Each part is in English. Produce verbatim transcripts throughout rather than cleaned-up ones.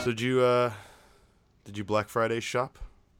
So did you uh, did you Black Friday shop?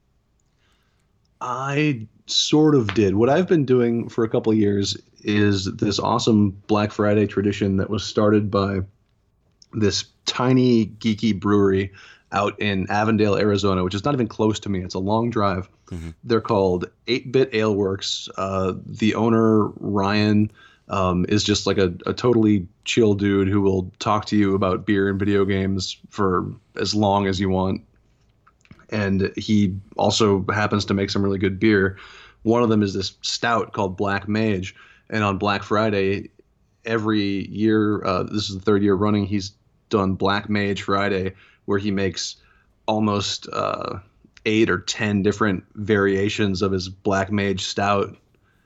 I sort of did. What I've been doing for a couple of years is this awesome Black Friday tradition that was started by this tiny geeky brewery out in Avondale, Arizona, which is not even close to me. It's a long drive. Mm-hmm. They're called eight bit Ale Works. Uh, the owner, Ryan, um, is just like a, a totally chill dude who will talk to you about beer and video games for as long as you want. And he also happens to make some really good beer. One of them is this stout called Black Mage. And on Black Friday, every year, uh, this is the third year running, he's done Black Mage Friday, where he makes almost uh, eight or ten different variations of his Black Mage stout.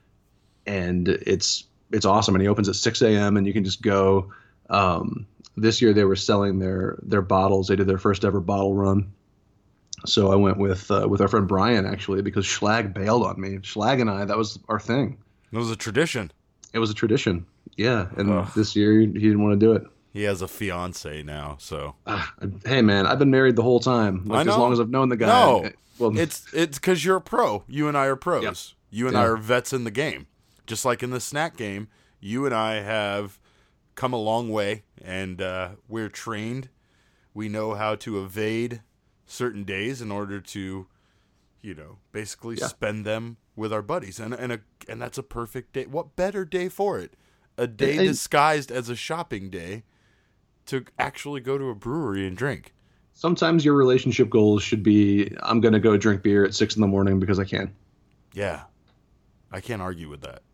And it's it's awesome. And he opens at six a.m. and you can just go. Um, this year they were selling their their bottles. They did their first ever bottle run. So I went with uh, with our friend Brian, actually, because Schlag bailed on me. Schlag and I, that was our thing. It was a tradition. It was a tradition. Yeah. And Ugh. this year he didn't want to do it. He has a fiance now, so. Uh, hey, man, I've been married the whole time. Like, I know. as long as I've known the guy. No, well, it's it's because you're a pro. You and I are pros. Yep. You and Yeah. I are vets in the game. Just like in the snack game, you and I have come a long way, and uh, we're trained. We know how to evade certain days in order to, you know, basically Yeah. spend them with our buddies, and and a, and that's a perfect day. What better day for it? A day And- disguised as a shopping day to actually go to a brewery and drink. Sometimes your relationship goals should be, I'm going to go drink beer at six in the morning because I can. Yeah, I can't argue with that.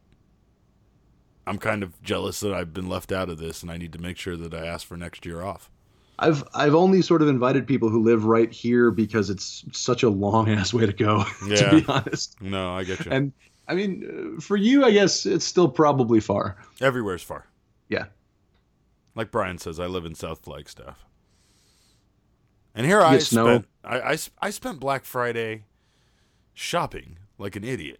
I'm kind of jealous that I've been left out of this, and I need to make sure that I ask for next year off. I've I've only sort of invited people who live right here because it's such a long ass way to go, Yeah. to be honest. No, I get you. And I mean, uh, for you, I guess it's still probably far. Everywhere's far. Yeah. Like Brian says, I live in South Flagstaff. And here I get snow? spent I, I, s- I spent Black Friday shopping like an idiot.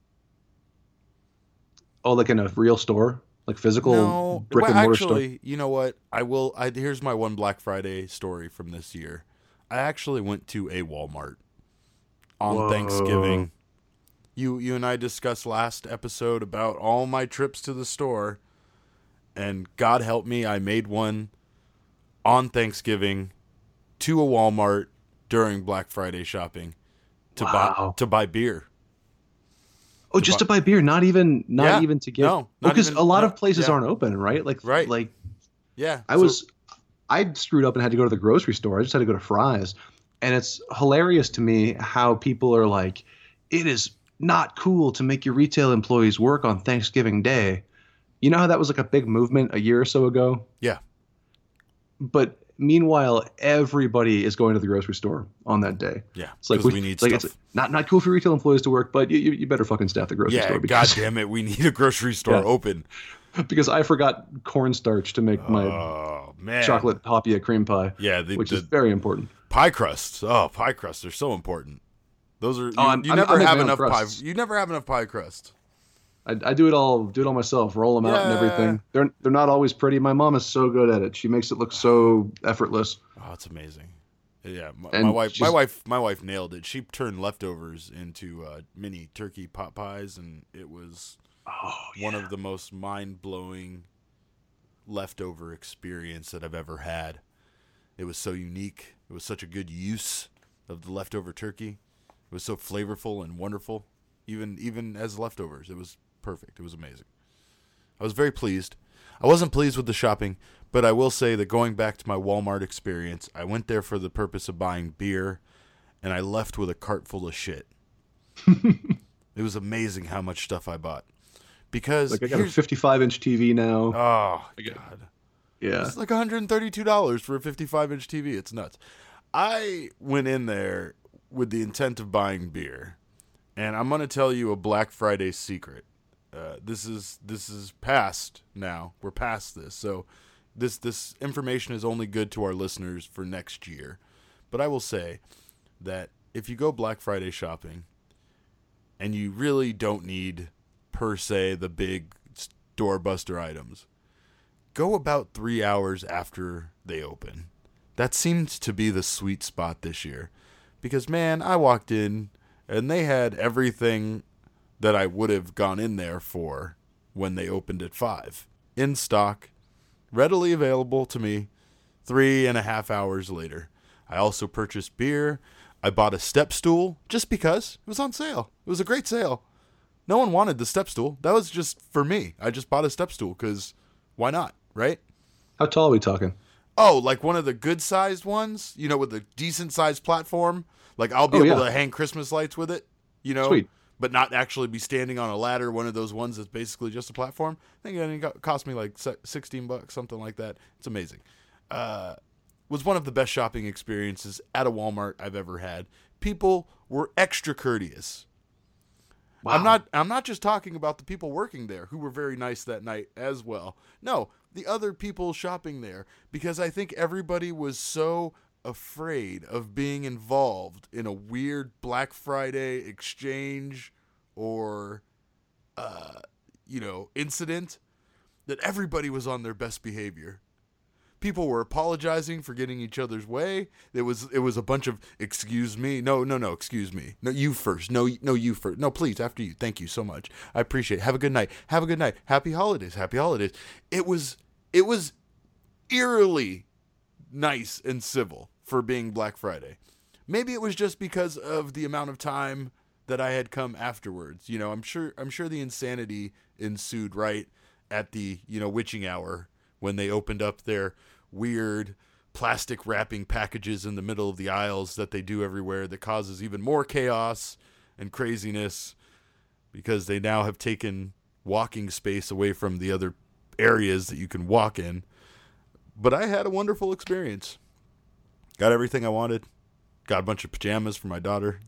Oh, like in a real store, like physical No, brick well, and mortar store. actually, you know what? I will. I here's my one Black Friday story from this year. I actually went to a Walmart on Whoa. Thanksgiving. You you and I discussed last episode about all my trips to the store, and God help me, I made one on Thanksgiving to a Walmart during Black Friday shopping to buy Wow. to buy beer. Oh, just to buy beer, not even not Yeah. even to get. No, not because even- a lot no, of places yeah. aren't open, right? Like Right. like Yeah, I so- was, I screwed up and had to go to the grocery store. I just had to go to Fry's, and it's hilarious to me how people are like, it is not cool to make your retail employees work on Thanksgiving Day. You know how that was like a big movement a year or so ago? Yeah. But meanwhile, everybody is going to the grocery store on that day. Yeah, It's like 'cause we need it's like stuff. it's not not cool for retail employees to work, but you, you, you better fucking staff the grocery Yeah, store God because damn it, we need a grocery store Yeah. open. because I forgot cornstarch to make my Oh man, chocolate tapia cream pie, Yeah, the, which the is very important. pie crusts. Oh, pie crusts are so important. Those are you, I'm- you I'm- never I'm a have fan of enough pie. crusts. You never have enough pie crust. I, I do it all do it all myself, roll them out and Yeah. everything. They're they're not always pretty. My mom is so good at it. She makes it look so effortless. Oh, it's amazing. Yeah, my, And my wife, my she's- wife, my wife nailed it. She turned leftovers into uh, mini turkey pot pies, and it was Oh, one of the most mind blowing leftover experience that I've ever had. It was so unique. It was such a good use of the leftover turkey. It was so flavorful and wonderful, even even as leftovers. It was perfect. It was amazing. I was very pleased. I wasn't pleased with the shopping, but I will say that going back to my Walmart experience, I went there for the purpose of buying beer, and I left with a cart full of shit. It was amazing how much stuff I bought. Because like I got a here's- fifty-five inch T V now. oh I get- god. yeah. It's like one hundred thirty-two dollars for a fifty-five inch T V. It's nuts. I went in there with the intent of buying beer, and I'm going to tell you a Black Friday secret. Uh, this is this is past now. We're past this, so this this information is only good to our listeners for next year. But I will say that if you go Black Friday shopping, and you really don't need per se the big doorbuster items, go about three hours after they open, That seemed to be the sweet spot this year. Because, man, I walked in and they had everything that I would have gone in there for when they opened at five. In stock, readily available to me three and a half hours later. I also purchased beer. I bought a step stool just because it was on sale. It was a great sale. No one wanted the step stool. That was just for me. I just bought a step stool because why not, right? How tall are we talking? Oh, like one of the good-sized ones, you know, with a decent-sized platform. Like I'll be oh, able yeah. to hang Christmas lights with it, you know, Sweet. But not actually be standing on a ladder, one of those ones that's basically just a platform. I think it got, cost me like sixteen bucks, something like that. It's amazing. Uh, was one of the best shopping experiences at a Walmart I've ever had. People were extra courteous. Wow. I'm not I'm not just talking about the people working there who were very nice that night as well. No, the other people shopping there, because I think everybody was so afraid of being involved in a weird Black Friday exchange or uh you know, incident that everybody was on their best behavior. People were apologizing for getting each other's way. It was it was a bunch of excuse me. No, no, no, excuse me. No, you first. No, no, you first. No, please, after you. Thank you so much. I appreciate it. Have a good night. Have a good night. Happy holidays. Happy holidays. It was it was eerily nice and civil for being Black Friday. Maybe it was just because of the amount of time that I had come afterwards. You know, I'm sure I'm sure the insanity ensued right at the, you know, witching hour when they opened up their weird plastic wrapping packages in the middle of the aisles that they do everywhere that causes even more chaos and craziness because they now have taken walking space away from the other areas that you can walk in. But I had a wonderful experience. Got everything I wanted. Got a bunch of pajamas for my daughter.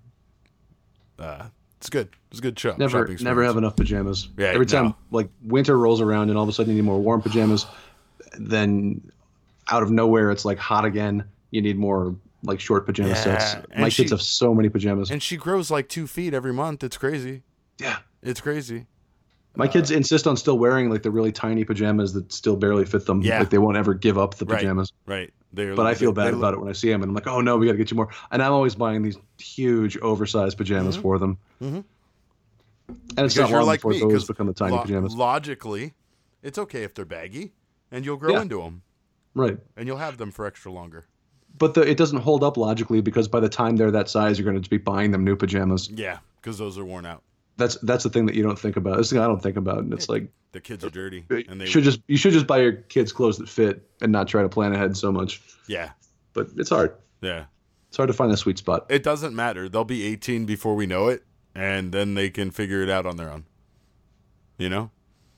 Uh, it's good. It's a good shop. Never, shopping never experience. have enough pajamas. Yeah, Every time no. like winter rolls around and all of a sudden you need more warm pajamas, then out of nowhere it's like hot again. You need more like short pajama Yeah, sets. and My she- kids have so many pajamas. And she grows like two feet every month. It's crazy. Yeah. It's crazy. My kids insist on still wearing like the really tiny pajamas that still barely fit them. Yeah. Like they won't ever give up the Right. pajamas. Right. They're, But I feel they- bad they about it when I see them, and I'm like, oh no, we got to get you more. And I'm always buying these huge, oversized pajamas Mhm. for them. Mhm. And it's Because not you're long like before me. those 'Cause become the tiny lo- pajamas. Logically, it's okay if they're baggy, and you'll grow Yeah. into them, Right. and you'll have them for extra longer. But the, it doesn't hold up logically because by the time they're that size, you're going to be buying them new pajamas. Yeah, because those are worn out. That's that's the thing that you don't think about. This thing I don't think about, and it's like The kids are dirty, you and they should just you should just buy your kids clothes that fit and not try to plan ahead so much. yeah, But it's hard. yeah. It's hard to find that sweet spot. It doesn't matter. They'll be eighteen before we know it, and then they can figure it out on their own. You know?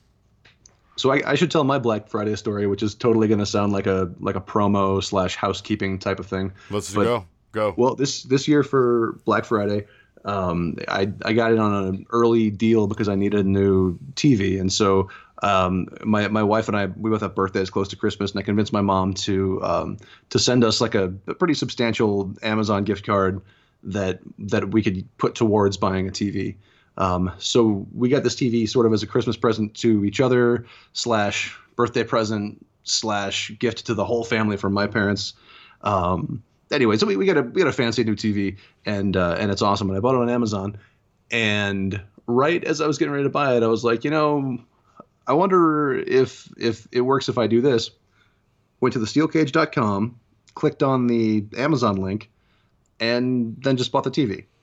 So I, I should tell my Black Friday story, which is totally going to sound like a like a promo slash housekeeping type of thing. Let's But- go. Go. Well, this this year for Black Friday, um, I I got it on an early deal because I needed a new T V, and so um, my my wife and I we both have birthdays close to Christmas, and I convinced my mom to um, to send us like a, a pretty substantial Amazon gift card that that we could put towards buying a T V. Um, so we got this T V sort of as a Christmas present to each other slash birthday present slash gift to the whole family from my parents. Um, Anyway, so we, we got a we got a fancy new T V, and uh, and it's awesome. And I bought it on Amazon, and right as I was getting ready to buy it, I was like, you know, I wonder if if it works if I do this. Went to the steel cage dot com, clicked on the Amazon link, and then just bought the T V.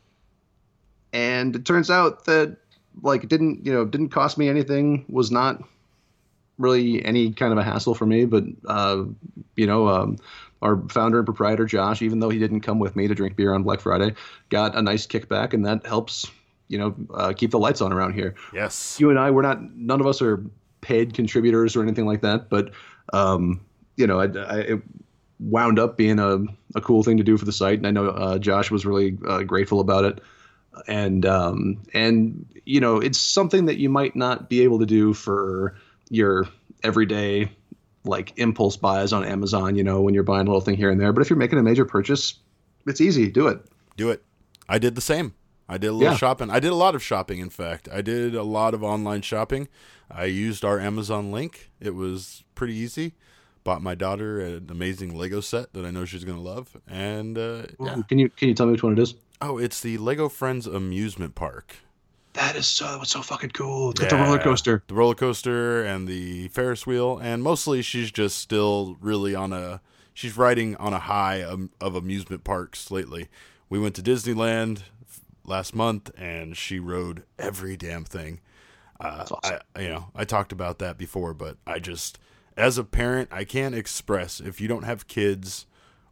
And it turns out that like it didn't you know didn't cost me anything, was not really any kind of a hassle for me, but uh, you know. Um, Our founder and proprietor, Josh, even though he didn't come with me to drink beer on Black Friday, got a nice kickback, and that helps, you know, uh, keep the lights on around here. Yes. You and I, we're not, none of us are paid contributors or anything like that, but, um, you know, I, I, it wound up being a, a cool thing to do for the site, and I know uh, Josh was really uh, grateful about it. And, um, and, you know, it's something that you might not be able to do for your everyday like impulse buys on Amazon, you know, when you're buying a little thing here and there. But if you're making a major purchase, it's easy. Do it. Do it. I did the same. I did a little Yeah. shopping. I did a lot of shopping, in fact. I did a lot of online shopping. I used our Amazon link. It was pretty easy. bought my daughter an amazing Lego set that I know she's gonna love. And uh, yeah. Ooh, can you can you tell me which one it is? Oh, it's the Lego Friends amusement park. That is so it's so fucking cool. It's got the roller coaster, the roller coaster, and the Ferris wheel. And mostly, she's just still really on a she's riding on a high of, of amusement parks lately. We went to Disneyland last month, and she rode every damn thing. Uh, That's awesome. I, you know, I talked about that before, but I just, as a parent, I can't express, if you don't have kids,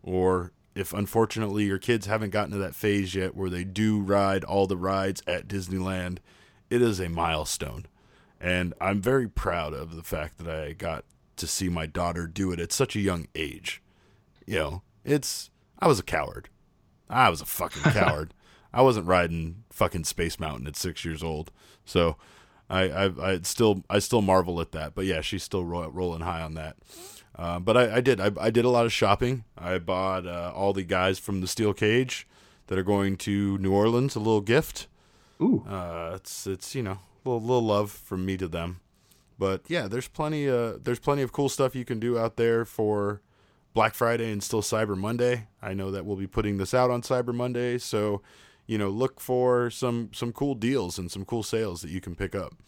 or if unfortunately your kids haven't gotten to that phase yet where they do ride all the rides at Disneyland, it is a milestone. And I'm very proud of the fact that I got to see my daughter do it at such a young age. You know, it's, I was a coward. I was a fucking coward. I wasn't riding fucking Space Mountain at six years old. So, I, I, I still, I still marvel at that. But yeah, she's still ro- rolling high on that. Uh, but I, I did, I, I did a lot of shopping. I bought uh, all the guys from the Steel Cage that are going to New Orleans a little gift. Ooh, uh, it's, it's you know, a little, little love from me to them. But yeah, there's plenty, uh, there's plenty of cool stuff you can do out there for Black Friday and still Cyber Monday. I know that we'll be putting this out on Cyber Monday, so. You know, look for some, some cool deals and some cool sales that you can pick up.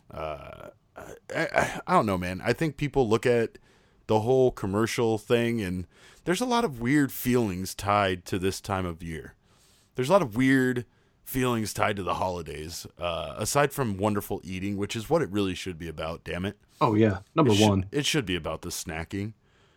Uh, I, I, I don't know, man. I think people look at the whole commercial thing, and there's a lot of weird feelings tied to this time of year. There's a lot of weird feelings tied to the holidays, uh, aside from wonderful eating, which is what it really should be about, damn it. Oh, yeah. Number it one. Should, it should be about the snacking.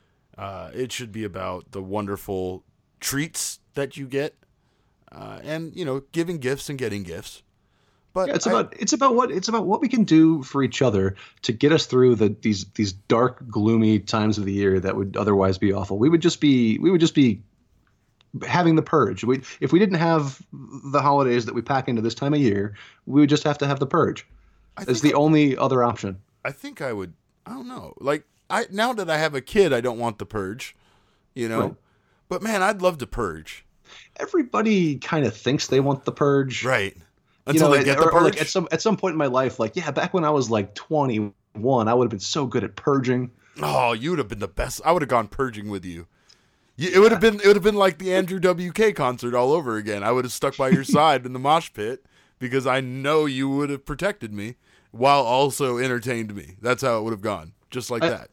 Uh, it should be about the wonderful treats that you get. Uh, and you know, giving gifts and getting gifts, but yeah, it's I, about it's about what it's about what we can do for each other to get us through the these these dark, gloomy times of the year that would otherwise be awful. We would just be we would just be having the purge. We if we didn't have the holidays that we pack into this time of year, we would just have to have the purge. It's the I, only other option. I think I would. I don't know. Like I now that I have a kid, I don't want the purge. You know, right. But man, I'd love to purge. Everybody kind of thinks they want the purge, right? Until you know, they get or, the purge. Or like at some at some point in my life, like yeah, back when I was like twenty-one, I would have been so good at purging. Oh, you would have been the best. I would have gone purging with you. you it would have been it would have been like the Andrew W K concert all over again. I would have stuck by your side in the mosh pit because I know you would have protected me while also entertained me. That's how it would have gone, just like I, that.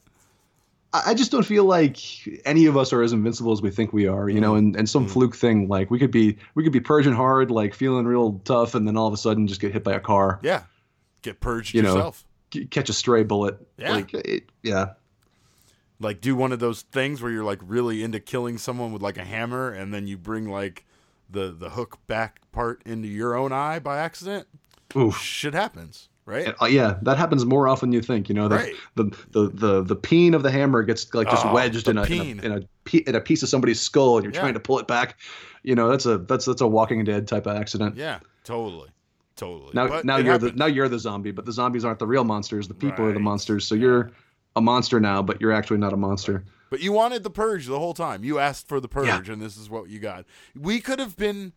I just don't feel like any of us are as invincible as we think we are, you know, and, and some mm. fluke thing, like we could be, we could be purging hard, like feeling real tough. And then all of a sudden just get hit by a car. Yeah. Get purged you yourself. Know, catch a stray bullet. Yeah. Like, it, yeah. Like do one of those things where you're like really into killing someone with like a hammer. And then you bring like the, the hook back part into your own eye by accident. Oof. Shit happens. Right. Uh, yeah, that happens more often than you think. You know, the, right. the the the the peen of the hammer gets like just oh, wedged in a, in a in a in a piece of somebody's skull, and you're yeah. trying to pull it back. You know, that's a that's that's a Walking Dead type of accident. Yeah, totally, totally. Now but now you're happens. the now you're the zombie, but the zombies aren't the real monsters. The people right. are the monsters. So you're a monster now, but you're actually not a monster. Right. But you wanted the purge the whole time. You asked for the purge, yeah. and this is what you got. We could have been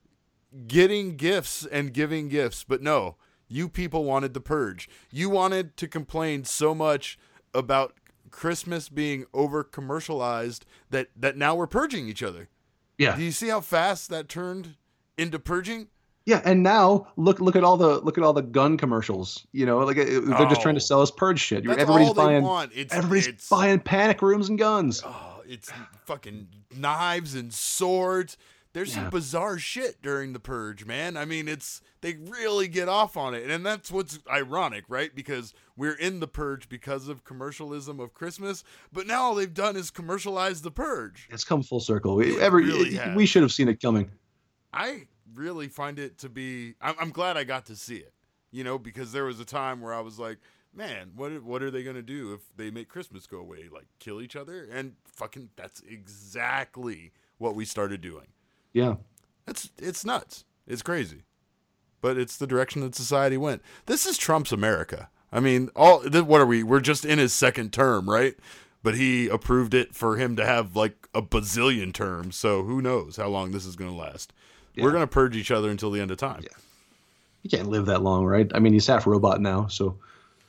getting gifts and giving gifts, but no. You people wanted the purge. You wanted to complain so much about Christmas being over commercialized that, that now we're purging each other. Yeah. Do you see how fast that turned into purging? Yeah, and now look look at all the look at all the gun commercials. You know, like they're oh, just trying to sell us purge shit. That's everybody's all buying. They want. It's, everybody's it's, buying panic rooms and guns. Oh, it's fucking knives and swords. There's yeah. some bizarre shit during the purge, man. I mean, it's they really get off on it. And that's what's ironic, right? Because we're in the purge because of commercialism of Christmas, but now all they've done is commercialize the purge. It's come full circle. We, every, really it, we should have seen it coming. I really find it to be I'm, I'm glad I got to see it, you know, because there was a time where I was like, man, what what are they going to do if they make Christmas go away? Like kill each other? And fucking that's exactly what we started doing. Yeah. It's it's nuts. It's crazy. But it's the direction that society went. This is Trump's America. I mean, all what are we? We're just in his second term, right? But he approved it for him to have like a bazillion terms. So who knows how long this is going to last. Yeah. We're going to purge each other until the end of time. Yeah. You can't live that long, right? I mean, he's half robot now, so.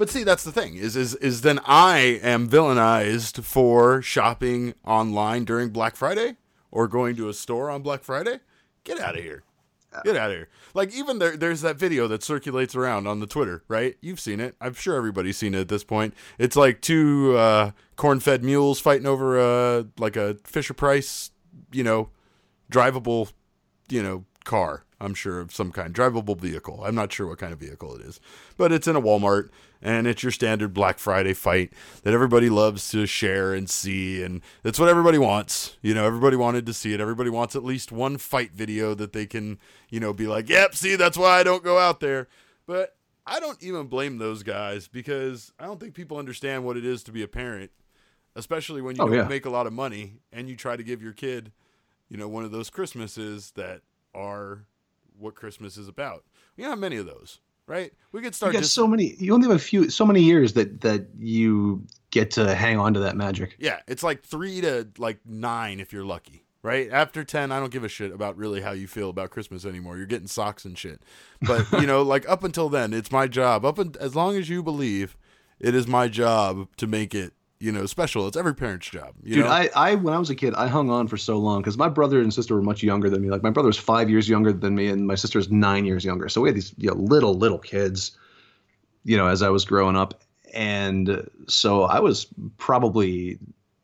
But see, that's the thing is is is then I am villainized for shopping online during Black Friday or going to a store on Black Friday. Get out of here. Get out of here. Like, even there, there's that video that circulates around on the Twitter, right? You've seen it. I'm sure everybody's seen it at this point. It's like two uh, corn-fed mules fighting over a, like a Fisher-Price, you know, drivable, you know, car. I'm sure of some kind. Drivable vehicle. I'm not sure what kind of vehicle it is. But it's in a Walmart, and it's your standard Black Friday fight that everybody loves to share and see, and that's what everybody wants. You know, everybody wanted to see it. Everybody wants at least one fight video that they can, you know, be like, yep, see, that's why I don't go out there. But I don't even blame those guys, because I don't think people understand what it is to be a parent, especially when you Oh, don't yeah. make a lot of money and you try to give your kid, you know, one of those Christmases that are what Christmas is about. We don't have many of those, right? We could start You got just so many. You only have a few, so many years that that you get to hang on to that magic. yeah, it's like three to like nine if you're lucky, right? After ten, I don't give a shit about really how you feel about Christmas anymore. You're getting socks and shit. But you know, like up until then, it's my job. Up un- as long as you believe, it is my job to make it, you know, special. It's every parent's job. You Dude, know? I, I when I was a kid, I hung on for so long because my brother and sister were much younger than me. Like my brother was five years younger than me, and my sister is nine years younger. So we had these, you know, little little kids, you know, as I was growing up, and so I was probably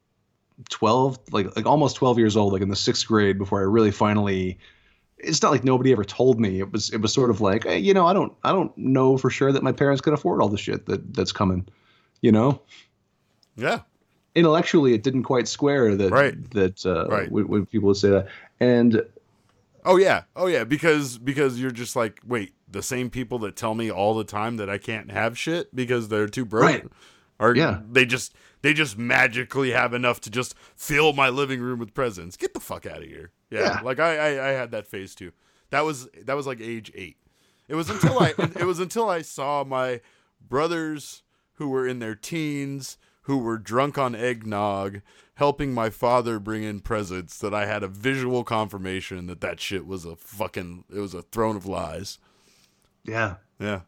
twelve, like like almost twelve years old, like in the sixth grade, before I really finally. It's not like nobody ever told me. It was it was sort of like, hey, you know, I don't I don't know for sure that my parents can afford all the shit that that's coming, you know. yeah. Intellectually, it didn't quite square that Right. that uh, Right. when, when people would say that. And Oh yeah. Oh yeah. Because because you're just like, wait, the same people that tell me all the time that I can't have shit because they're too broke, Right. or Yeah. they just they just magically have enough to just fill my living room with presents. Get the fuck out of here. Yeah. Yeah. Like I, I I had that phase too. That was that was like age eight. It was until I it was until I saw my brothers who were in their teens, who were drunk on eggnog, helping my father bring in presents, that I had a visual confirmation that that shit was a fucking, it was a throne of lies. yeah, Yeah.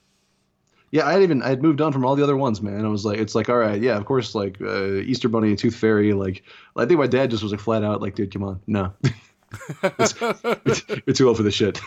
yeah, I had even I had moved on from all the other ones, man. I was like, it's like, all right, yeah, of course, like uh, Easter Bunny and Tooth Fairy. Like, I think my dad just was like flat out, like, dude, come on, no, it's, it's, you're too old for this shit.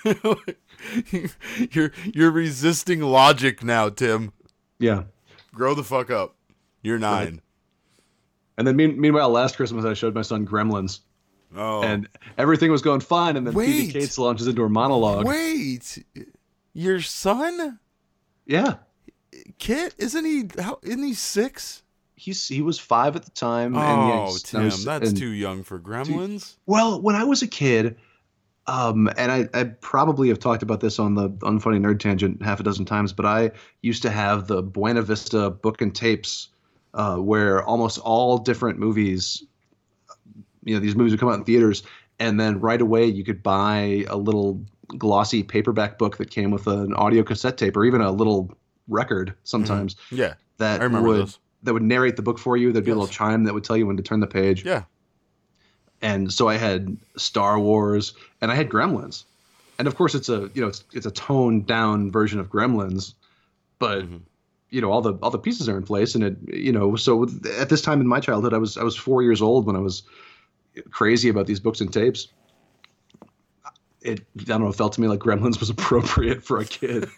you're you're resisting logic now, Tim. Yeah. Grow the fuck up. You're nine. Right. And then mean, meanwhile, last Christmas I showed my son Gremlins, Oh. and everything was going fine. And then Wait. Phoebe Cates launches into her monologue. Wait. Your son? Yeah, Kit? Isn't he how isn't he six? he's he was five at the time. Oh, and yeah, he's- Tim, he's- that's and- too young for Gremlins. Well, when I was a kid, um, and I, I probably have talked about this on the Unfunny Nerd Tangent half a dozen times, but I used to have the Buena Vista book and tapes, uh, where almost all different movies, you know, these movies would come out in theaters, and then right away you could buy a little glossy paperback book that came with an audio cassette tape, or even a little record sometimes Yeah. that I remember would those. that would narrate the book for you. There'd be a Yes. little chime that would tell you when to turn the page. Yeah. And so I had Star Wars, and I had Gremlins, and of course it's a you know it's it's a toned down version of Gremlins, but Mhm. you know all the all the pieces are in place, and it you know so at this time in my childhood I was I was four years old when I was crazy about these books and tapes. It I don't know, it felt to me like Gremlins was appropriate for a kid.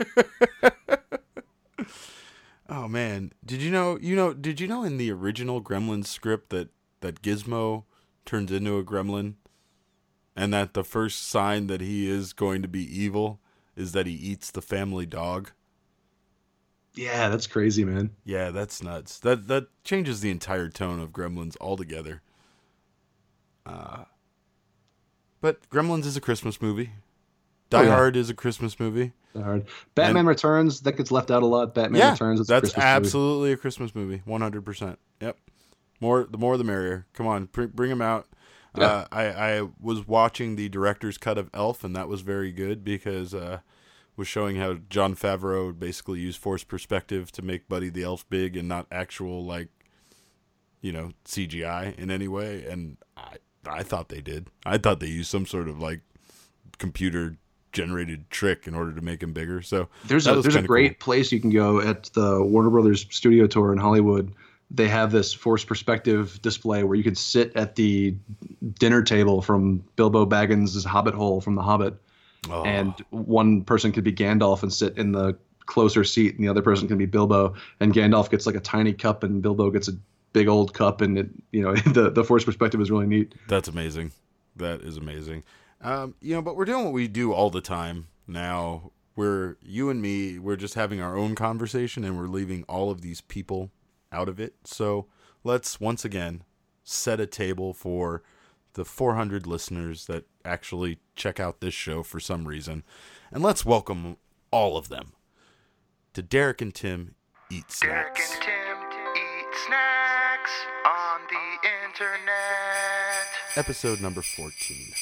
Oh man, did you know? You know? Did you know in the original Gremlins script that that Gizmo turns into a gremlin, and that the first sign that he is going to be evil is that he eats the family dog? Yeah, that's crazy, man. Yeah, that's nuts. That that changes the entire tone of Gremlins altogether. Uh, but Gremlins is a Christmas movie. Die Oh, yeah. Hard is a Christmas movie. Hard. Batman And- Returns, that gets left out a lot. Batman yeah, Returns, it's a that's Christmas movie. absolutely a Christmas movie. one hundred percent. Yep. More, the more the merrier. Come on, bring, bring them out. Yeah. Uh, I, I was watching the director's cut of Elf, and that was very good because uh, was showing how Jon Favreau basically used forced perspective to make Buddy the Elf big and not actual, like, you know, C G I in any way. And I, I thought they did. I thought they used some sort of, like, computer generated trick in order to make him bigger. So there's that a was there's a kinda great cool. place you can go at the Warner Brothers studio tour in Hollywood. They have this forced perspective display where you can sit at the dinner table from Bilbo Baggins' Hobbit hole from The Hobbit, Oh, and one person could be Gandalf and sit in the closer seat, and the other person can be Bilbo. And Gandalf gets like a tiny cup, and Bilbo gets a big old cup, and it, you know, the the forced perspective is really neat. that's amazing. That is amazing. Um, you know, but we're doing what we do all the time now. We're you and me. We're just having our own conversation, and we're leaving all of these people out of it. So let's once again set a table for the four hundred listeners that actually check out this show for some reason, and let's welcome all of them to Derek and Tim Eat Derek Snacks. and Tim eat snacks on the internet. Episode number fourteen.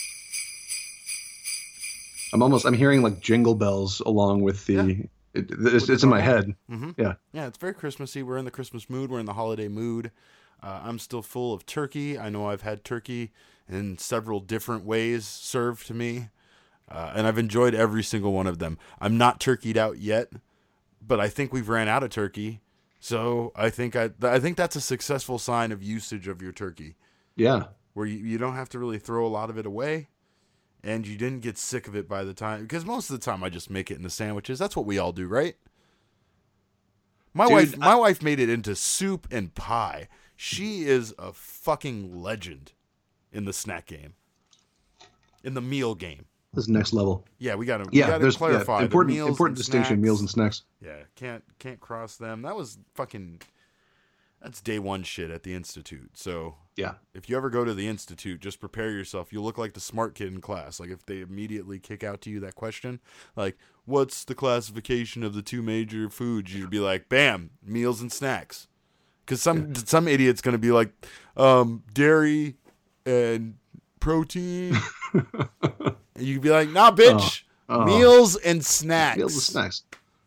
I'm almost I'm hearing like jingle bells along with the. Yeah. It, it's, With the it's in my normal- head. Mm-hmm. Yeah. Yeah, it's very Christmassy. We're in the Christmas mood. We're in the holiday mood. Uh, I'm still full of turkey. I know I've had turkey in several different ways served to me, uh, and I've enjoyed every single one of them. I'm not turkeyed out yet, but I think we've ran out of turkey. So I think I, I think that's a successful sign of usage of your turkey, Yeah. where you, you don't have to really throw a lot of it away. And you didn't get sick of it by the time, because most of the time I just make it into sandwiches. That's what we all do, right? My Dude, wife, I- my wife made it into soup and pie. She is a fucking legend in the snack game, in the meal game. This is next level. Yeah, we gotta, Yeah. we gotta There's clarify yeah, the important meals important and distinction. snacks. Meals and snacks. Yeah, can't can't cross them. That was fucking. That's day one shit at the Institute. So Yeah. if you ever go to the Institute, just prepare yourself. You'll look like the smart kid in class. Like if they immediately kick out to you that question, like, what's the classification of the two major foods? You'd be like, bam, meals and snacks. Because some some idiot's going to be like, um, dairy and protein. And you'd be like, nah, bitch, Oh. Oh. meals and snacks. Meals and snacks.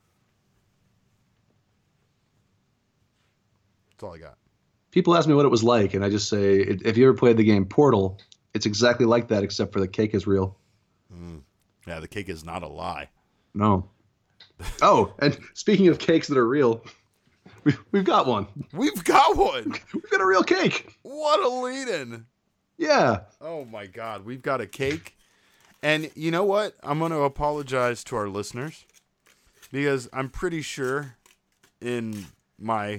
That's all I got. People ask me what it was like, and I just say, if you ever played the game Portal, it's exactly like that, except for the cake is real. Yeah, the cake is not a lie. No. Oh, and speaking of cakes that are real, we've, we've got one. We've got one. We've got a real cake. What a lead-in. Yeah. Oh my God, we've got a cake. And you know what? I'm going to apologize to our listeners because I'm pretty sure in my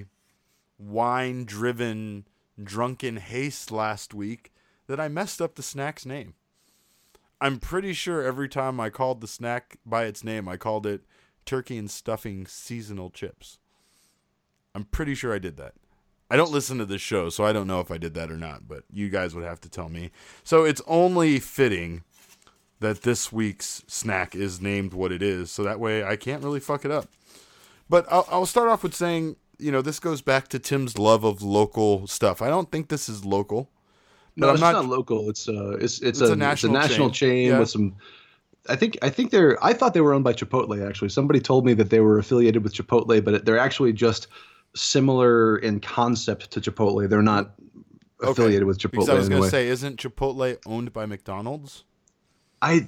wine-driven drunken haste last week that I messed up the snack's name. I'm pretty sure every time I called the snack by its name, I called it turkey and stuffing seasonal chips. I'm pretty sure I did that. I don't listen to this show, so I don't know if I did that or not, but you guys would have to tell me. So it's only fitting that this week's snack is named what it is, so that way I can't really fuck it up. But I'll, I'll start off with saying, you know, this goes back to Tim's love of local stuff. I don't think this is local. No, I'm it's not- not, local. It's uh, it's it's, It's a, a national it's a national chain. chain, Yeah. with some. I think I think they're. I thought they were owned by Chipotle. Actually, somebody told me that they were affiliated with Chipotle, but they're actually just similar in concept to Chipotle. They're not Okay. affiliated with Because Chipotle I was in going any to way. say, isn't Chipotle owned by McDonald's? I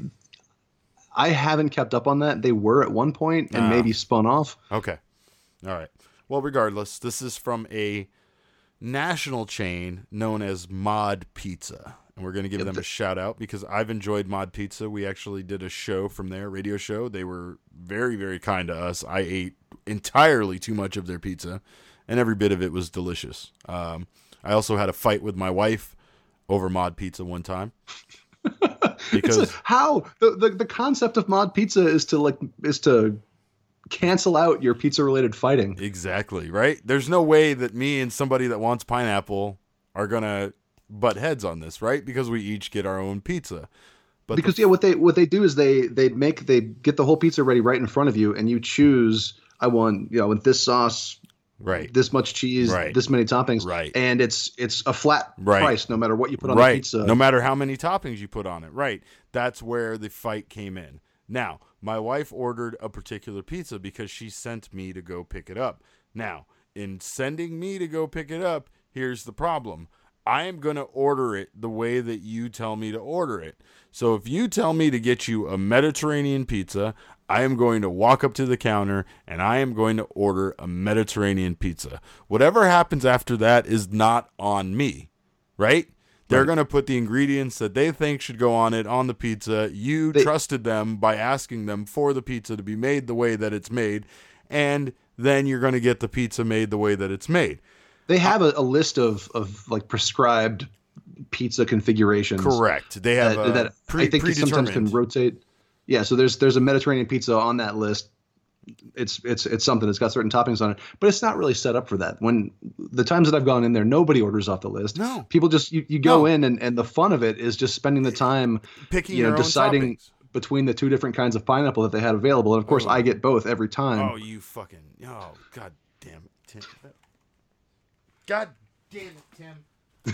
I haven't kept up on that. They were at one point and Ah. maybe spun off. Okay. All right. Well, regardless, this is from a national chain known as Mod Pizza. And we're going to give Yep. them a shout out because I've enjoyed Mod Pizza. We actually did a show from their radio show. They were very, very kind to us. I ate entirely too much of their pizza, and every bit of it was delicious. Um, I also had a fight with my wife over Mod Pizza one time. It's Because a, how the, the the concept of mod pizza is to like is to cancel out your pizza related fighting. exactly, right? There's no way that me and somebody that wants pineapple are going to butt heads on this, right? Because we each get our own pizza. But Because the, yeah, what they what they do is they they make they get the whole pizza ready right in front of you, and you choose. I want you know with this sauce, right, this much cheese, Right. this many toppings, Right. and it's it's a flat Right. price no matter what you put on right. the pizza. No matter how many toppings you put on it, right? That's where the fight came in. Now, my wife ordered a particular pizza because she sent me to go pick it up. Now, in sending me to go pick it up, here's the problem. I am going to order it the way that you tell me to order it. So if you tell me to get you a Mediterranean pizza, I am going to walk up to the counter and I am going to order a Mediterranean pizza. Whatever happens after that is not on me, right? They're Right. going to put the ingredients that they think should go on it on the pizza. You They- trusted them by asking them for the pizza to be made the way that it's made, and then you're going to get the pizza made the way that it's made. They have a, a list of, of like prescribed pizza configurations. Correct. They have That, a that pre- I think it sometimes can predetermined. rotate. Yeah, so there's there's a Mediterranean pizza on that list. It's it's it's something. It's got certain toppings on it, but it's not really set up for that. When the times that I've gone in there, nobody orders off the list. No. People just you, you go No. in and, and the fun of it is just spending the time Picking you know your own deciding toppings. between the two different kinds of pineapple that they had available. And of course, Oh. I get both every time. Oh, you fucking. Oh, god damn it, Tim. God damn it, Tim.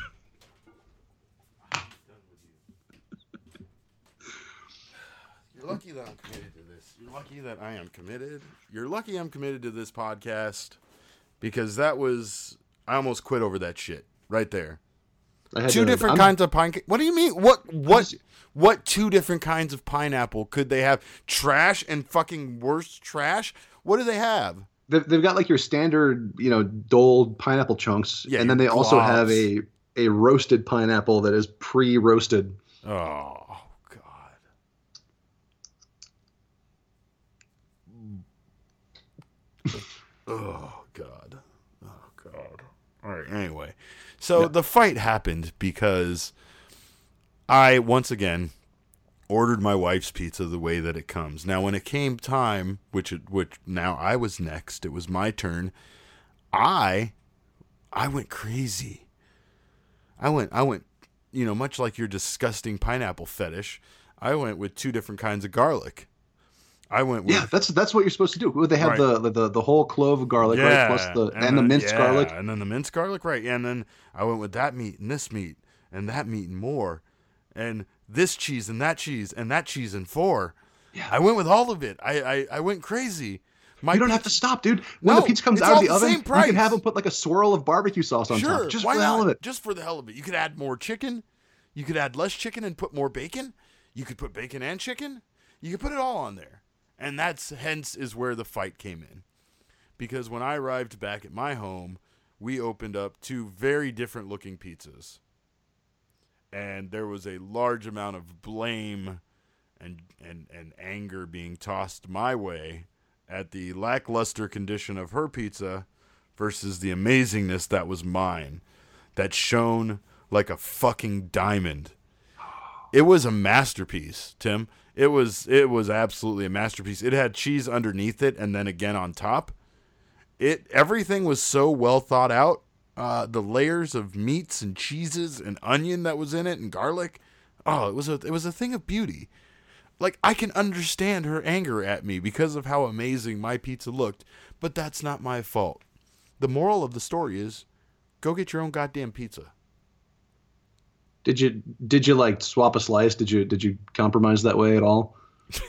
You're lucky that I'm committed to this. You're lucky that I am committed. You're lucky I'm committed to this podcast because that was. I almost quit over that shit right there. I had Two to- different I'm- kinds of pine. What do you mean? What what just- what two different kinds of pineapple could they have? Trash and fucking worse trash. What do they have? They've, they've got like your standard, you know, doled pineapple chunks, Yeah, and then your they also globs. have a a roasted pineapple that is pre-roasted. Oh god. Oh god. Oh god. All right. Anyway, so Yeah. the fight happened because I once again ordered my wife's pizza the way that it comes. Now, when it came time, which it, which now I was next, it was my turn. I I went crazy. I went I went, you know, much like your disgusting pineapple fetish, I went with two different kinds of garlic. I went with Yeah, that's that's what you're supposed to do. They have Right. the, the the whole clove of garlic, right? Plus the and, the then- minced yeah, garlic. and then the minced garlic, right? And then I went with that meat and this meat and that meat and more, and this cheese and that cheese and that cheese and four. Yeah. I went with all of it. I I, I went crazy. My You don't have to stop, dude. When No, the pizza comes it's out all of the the oven, same you price. can have them put like a swirl of barbecue sauce on Sure, top, just why for the hell not? of it. Just for the hell of it. You could add more chicken. You could add less chicken and put more bacon. You could put bacon and chicken. You could put it all on there. And that's hence is where the fight came in. Because when I arrived back at my home, we opened up two very different looking pizzas. And there was a large amount of blame and and, and anger being tossed my way at the lackluster condition of her pizza versus the amazingness that was mine, that shone like a fucking diamond. It was a masterpiece, Tim. It was it was absolutely a masterpiece. It had cheese underneath it and then again on top. It everything was so well thought out. Uh, the layers of meats and cheeses and onion that was in it and garlic. Oh, it was a it was a thing of beauty. Like, I can understand her anger at me because of how amazing my pizza looked, but that's not my fault. The moral of the story is, go get your own goddamn pizza. Did you did you like swap a slice? Did you did you compromise that way at all?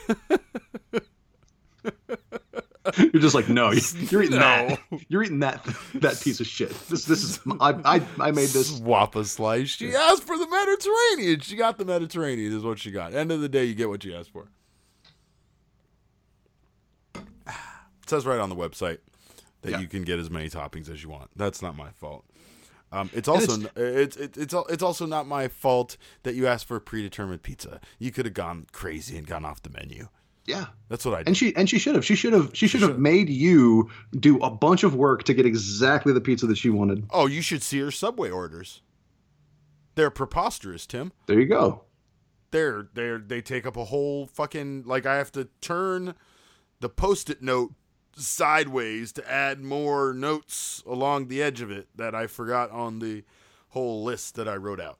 You're just like, no, you're eating that. You're eating that that piece of shit. This this is I I, I made this. Swap a slice. She asked for the Mediterranean. She got the Mediterranean is what she got. End of the day, you get what you asked for. It says right on the website that Yeah. you can get as many toppings as you want. That's not my fault. Um, it's also it's- it's it's it's al- it's also not my fault that you asked for a predetermined pizza. You could have gone crazy and gone off the menu. Yeah. That's what I did. And she and she should have. She should have. She should have should've. made you do a bunch of work to get exactly the pizza that she wanted. Oh, you should see her Subway orders. They're preposterous, Tim. There you go. They're they're they take up a whole fucking, like, I have to turn the post-it note sideways to add more notes along the edge of it that I forgot on the whole list that I wrote out.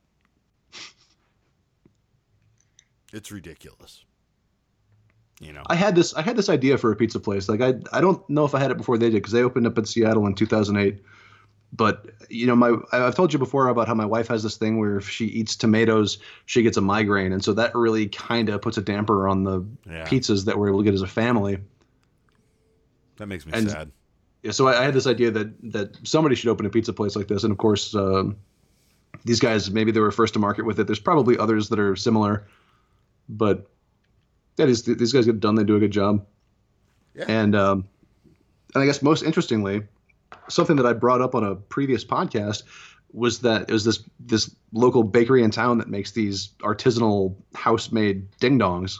It's ridiculous. You know. I had this. I had this idea for a pizza place. Like I, I don't know if I had it before they did because they opened up in Seattle in two thousand eight. But you know, my I've told you before about how my wife has this thing where if she eats tomatoes, she gets a migraine, and so that really kind of puts a damper on the Yeah. pizzas that we're able to get as a family. That makes me and- sad. Yeah, so I, I had this idea that that somebody should open a pizza place like this, and of course, um, these guys, maybe they were first to market with it. There's probably others that are similar, but yeah, these these guys get it done. They do a good job. Yeah. And um, and I guess most interestingly, something that I brought up on a previous podcast was that it was this this local bakery in town that makes these artisanal house-made ding dongs.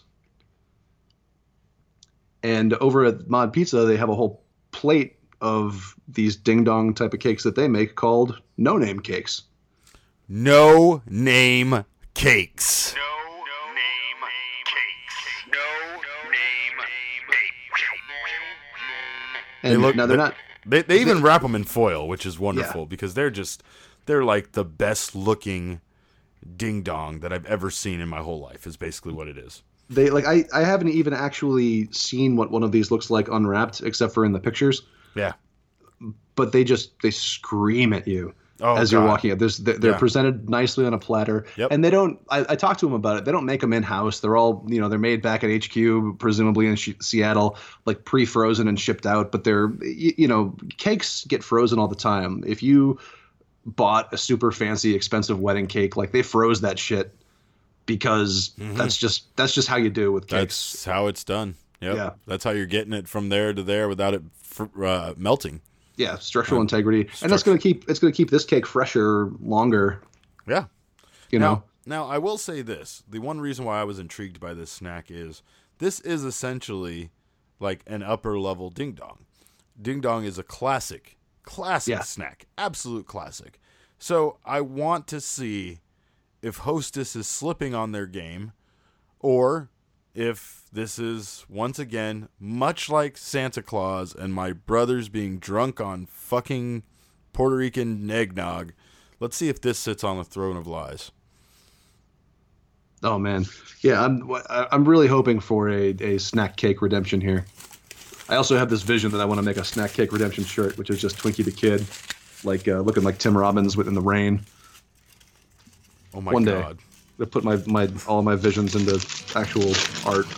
And over at Mod Pizza, they have a whole plate of these ding dong type of cakes that they make called no name cakes. No name cakes. No name cakes. No name cakes. And They look- now they're not. They they even wrap them in foil, which is wonderful because they're just they're like the best looking ding dong that I've ever seen in my whole life. Is basically what it is. They like I, I haven't even actually seen what one of these looks like unwrapped, except for in the pictures. Yeah. But they just they scream at you Oh, as you're God. walking up. There's they're, they're Yeah. presented nicely on a platter, Yep. and they don't. I, I talked to them about it. They don't make them in house. They're all you know. They're made back at H Q, presumably in Sh- Seattle, like pre-frozen and shipped out. But they're you, you know cakes get frozen all the time. If you bought a super fancy, expensive wedding cake, like they froze that shit because that's just that's just how you do with cakes. That's how it's done. Yep. Yeah. That's how you're getting it from there to there without it fr- uh, melting. Yeah, structural integrity, and that's going to keep it's going to keep this cake fresher longer. Yeah. You know, Now, now, I will say this. The one reason why I was intrigued by this snack is this is essentially like an upper level ding dong. Ding dong is a classic, classic Yeah. snack. Absolute classic. So I want to see if Hostess is slipping on their game or if this is, once again, much like Santa Claus and my brothers being drunk on fucking Puerto Rican eggnog. Let's see if this sits on the throne of lies. oh man, yeah, I'm I'm really hoping for a, a snack cake redemption here. I also have this vision that I want to make a snack cake redemption shirt, which is just Twinkie the Kid, like uh, looking like Tim Robbins within the rain. Oh my One day. God. To put my, my all my visions into actual art.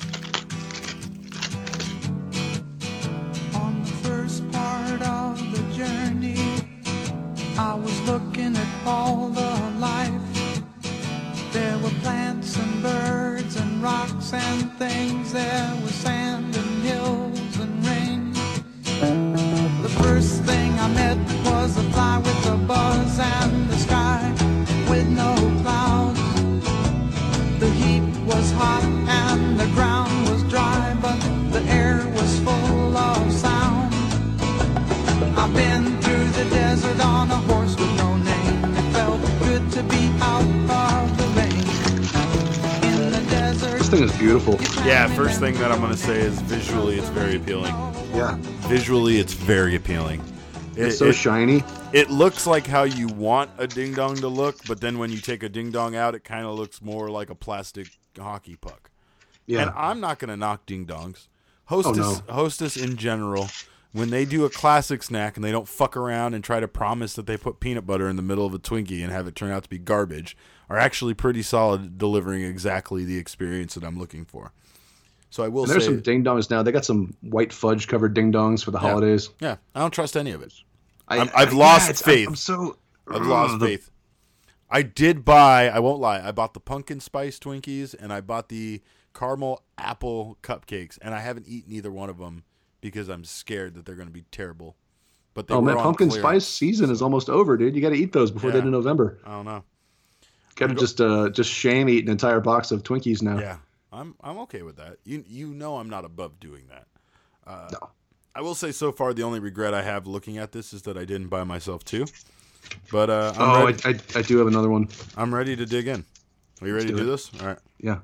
On the first part of the journey, I was looking at all the life. There were plants and birds and rocks and things. There was sand and hills and rain. The first thing I met was a fly with a buzz and the sky with no clouds. The heat was hot and the ground was dry, but the air was full of sound. I've been through the desert on a horse with no name. It felt good to be out of the rain. In the desert. This thing is beautiful. Yeah, first thing that I'm going to say is visually it's very appealing. Yeah, Visually it's very appealing. It, it's so it, shiny. it looks like how you want a ding dong to look, but then when you take a ding dong out, it kind of looks more like a plastic hockey puck. Yeah, And I'm not going to knock ding dongs. Hostess, Oh, no. Hostess in general, when they do a classic snack and they don't fuck around and try to promise that they put peanut butter in the middle of a Twinkie and have it turn out to be garbage, are actually pretty solid at delivering exactly the experience that I'm looking for. So I will and there's say, some ding dongs now. They got some white fudge covered ding dongs for the Yeah. holidays. yeah, I don't trust any of it. I, I'm- I've I- lost it's- faith. I'm, so I've Ugh, lost the- faith. I did buy, I won't lie, I bought the pumpkin spice Twinkies and I bought the caramel apple cupcakes, and I haven't eaten either one of them because I'm scared that they're going to be terrible. But they Oh were man, on pumpkin clearance. spice season is almost over, dude. You got to eat those before the Yeah. end of November. I don't know. Got to just uh just shame eat an entire box of Twinkies now. Yeah, I'm I'm okay with that. You you know I'm not above doing that. Uh, No. I will say so far the only regret I have looking at this is that I didn't buy myself two. But uh, I'm, Oh, I, ready, I I do have another one. I'm ready to dig in. Are you ready do to do it. this? All right. Yeah.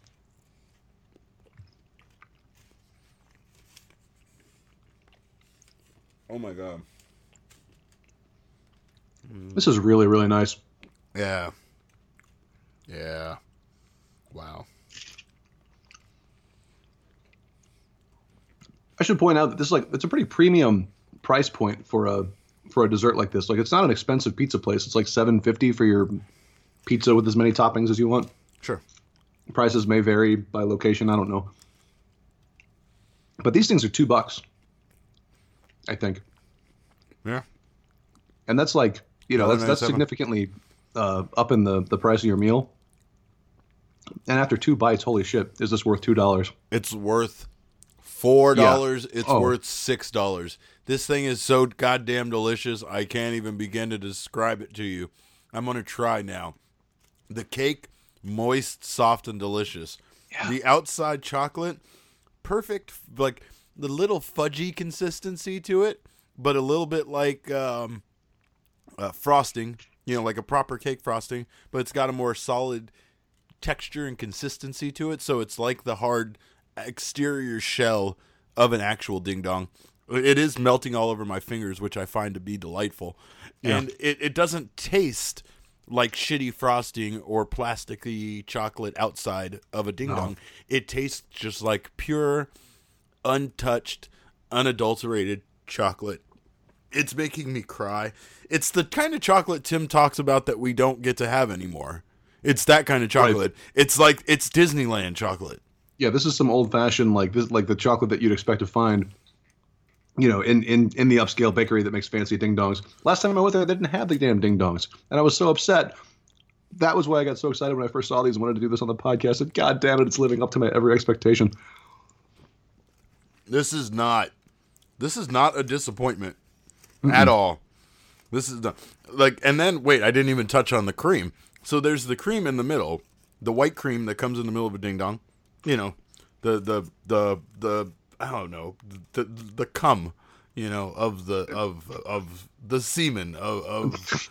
Oh my god. This is really really nice. Yeah. Yeah. Wow. I should point out that this is like it's a pretty premium price point for a for a dessert like this. Like it's not an expensive pizza place. It's like seven fifty for your pizza with as many toppings as you want. Sure. Prices may vary by location. I don't know. But these things are two bucks. I think. Yeah. And that's like, you know, that's that's one dollar ninety-seven. significantly uh, upping the the price of your meal. And after two bites, holy shit, is this worth two dollars? It's worth four dollars. Yeah. It's Oh. worth six dollars. This thing is so goddamn delicious. I can't even begin to describe it to you. I'm gonna try now. The cake, moist, soft, and delicious. Yeah. The outside chocolate, perfect, like the little fudgy consistency to it, but a little bit like um, uh, frosting. You know, like a proper cake frosting, but it's got a more solid texture and consistency to it, so it's like the hard exterior shell of an actual ding dong. It is melting all over my fingers, which I find to be delightful. Yeah. And it, it doesn't taste like shitty frosting or plasticky chocolate outside of a ding dong. It tastes just like pure, untouched, unadulterated chocolate. It's making me cry. It's the kind of chocolate Tim talks about that we don't get to have anymore. It's that kind of chocolate. Right. It's like it's Disneyland chocolate. Yeah, this is some old fashioned like this, like the chocolate that you'd expect to find, you know, in in in the upscale bakery that makes fancy ding dongs. Last time I went there, they didn't have the damn ding dongs, and I was so upset. That was why I got so excited when I first saw these and wanted to do this on the podcast. And God damn it, it's living up to my every expectation. This is not. This is not a disappointment at all. This is not like. And then wait, I didn't even touch on the cream. So there's the cream in the middle, the white cream that comes in the middle of a ding dong. You know, the the the the I don't know the the cum, you know, of the of of the semen of. of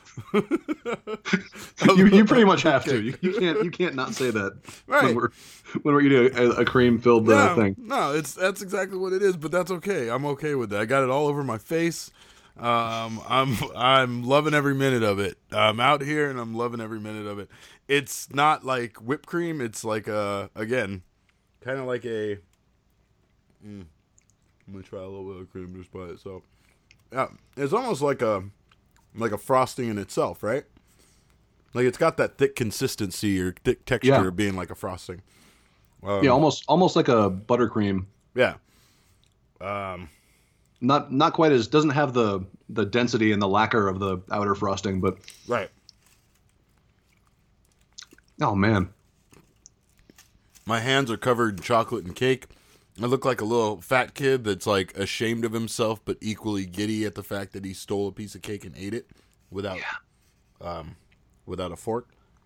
you you pretty much have to. You, you can't you can't not say that Right. when we're when we're eating a, a cream filled uh, No, thing. no, it's that's exactly what it is. But that's okay. I'm okay with that. I got it all over my face. Um, I'm I'm loving every minute of it. I'm out here and I'm loving every minute of it. It's not like whipped cream. It's like a again, kind of like a. Mm, I'm gonna try a little bit of cream just by itself. Yeah, it's almost like a like a frosting in itself, right? Like it's got that thick consistency or thick texture Yeah. of being like a frosting. Um, Yeah, almost almost like a buttercream. Yeah. Um. Not not quite as doesn't have the the density and the lacquer of the outer frosting, but Right. oh man. My hands are covered in chocolate and cake. I look like a little fat kid that's like ashamed of himself, but equally giddy at the fact that he stole a piece of cake and ate it without, um, without a fork.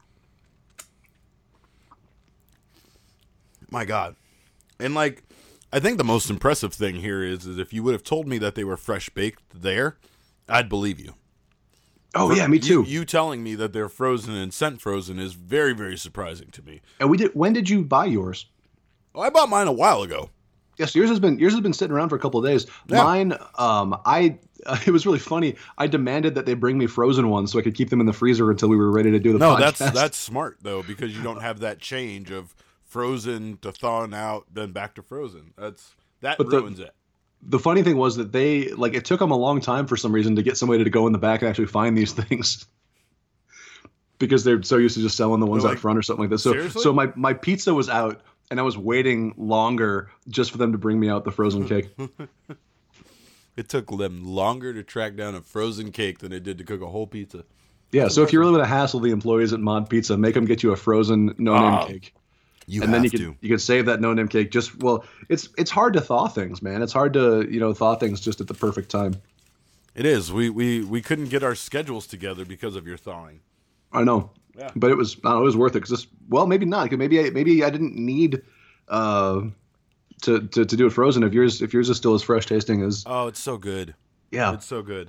My God, and like, I think the most impressive thing here is, is if you would have told me that they were fresh baked there, I'd believe you. Oh yeah, me too. You, you telling me that they're frozen and sent frozen is very, very surprising to me. And we did. When did you buy yours? Oh, I bought mine a while ago. Yes, yours has been yours has been sitting around for a couple of days. Yeah. Mine, um, I uh, it was really funny. I demanded that they bring me frozen ones so I could keep them in the freezer until we were ready to do the No, podcast. that's that's smart though, because you don't have that change of frozen to thawing out, then back to frozen. That's that But the- ruins it. The funny thing was that they like it took them a long time for some reason to get somebody to go in the back and actually find these things. Because they're so used to just selling the ones They're out like, front or something like that. So seriously? so my, my pizza was out and I was waiting longer just for them to bring me out the frozen cake. It took them longer to track down a frozen cake than it did to cook a whole pizza. Yeah, so if you really want to hassle the employees at Mod Pizza, make them get you a frozen no-name Oh, cake. You And have then you to. can you can save that no-name cake just well, it's it's hard to thaw things, man. It's hard to, you know, thaw things just at the perfect time. It is. We, we we couldn't get our schedules together because of your thawing. I know. Yeah. But it was I don't know, it was worth it cuz well, maybe not. 'Cause maybe I, maybe I didn't need uh to, to to do it frozen if yours if yours is still as fresh tasting as Oh, it's so good. yeah. It's so good.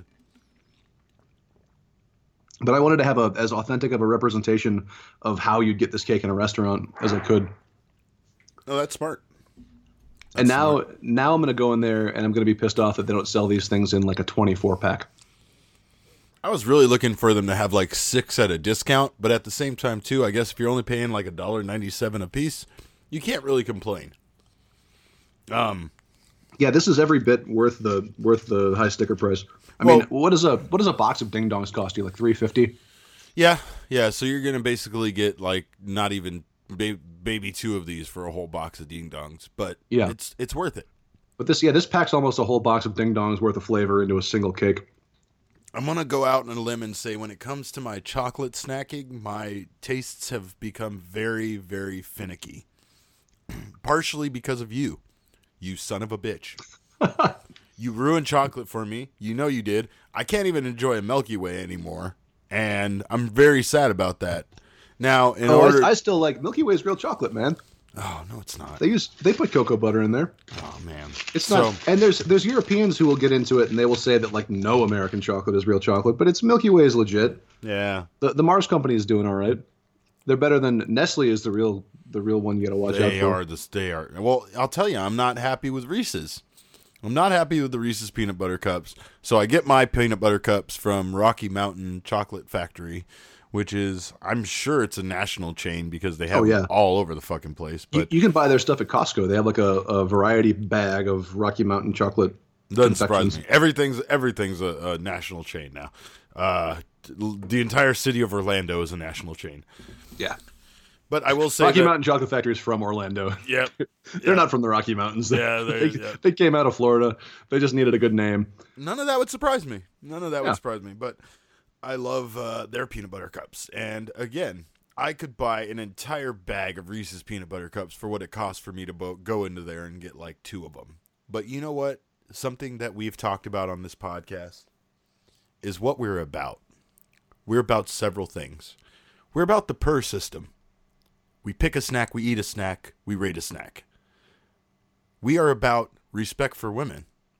But I wanted to have a as authentic of a representation of how you'd get this cake in a restaurant as I could. Oh, that's smart. and That's now smart. now I'm going to go in there and I'm going to be pissed off that they don't sell these things in like a twenty-four pack. I was really looking for them to have like six at a discount, but at the same time too, I guess if you're only paying like a dollar ninety-seven a piece, you can't really complain. Um, Yeah, this is every bit worth the worth the high sticker price. I Well- mean, what does a what does a box of ding dongs cost you? Like three fifty? yeah, yeah. So you're gonna basically get like not even ba- baby two of these for a whole box of ding dongs, but Yeah. it's it's worth it. But this yeah, this packs almost a whole box of ding dongs worth of flavor into a single cake. I'm going to go out on a limb and say when it comes to my chocolate snacking, my tastes have become very, very finicky. Partially because of you, you son of a bitch. You ruined chocolate for me. You know you did. I can't even enjoy a Milky Way anymore, and I'm very sad about that. Now, in oh, order... I, I still like Milky Way's real chocolate, man. Oh, no, it's not. They use they put cocoa butter in there. Oh, man. It's so, not. And there's there's Europeans who will get into it and they will say that like no American chocolate is real chocolate, but it's Milky Way is legit. Yeah. The the Mars company is doing all right. They're better than Nestle is the real the real one you got to watch out They for. are the they are. Well, I'll tell you, I'm not happy with Reese's. I'm not happy with the Reese's peanut butter cups. So I get my peanut butter cups from Rocky Mountain Chocolate Factory, which is, I'm sure it's a national chain because they have Oh, yeah. them all over the fucking place. You, But you can buy their stuff at Costco. They have like a, a variety bag of Rocky Mountain chocolate. doesn't surprise confections. me. Everything's everything's a, a national chain now. Uh, the entire city of Orlando is a national chain. Yeah. But I will say Rocky that, Mountain Chocolate Factory is from Orlando. Yep. They're not from the Rocky Mountains. Yeah, they, they're- yeah. they came out of Florida. They just needed a good name. None of that would surprise me. None of that Yeah. would surprise me. But I love uh, their peanut butter cups. And again, I could buy an entire bag of Reese's peanut butter cups for what it costs for me to bo- go into there and get like two of them. But you know what? Something that we've talked about on this podcast is what we're about. We're about several things. We're about the per system. We pick a snack, we eat a snack, we rate a snack. We are about respect for women.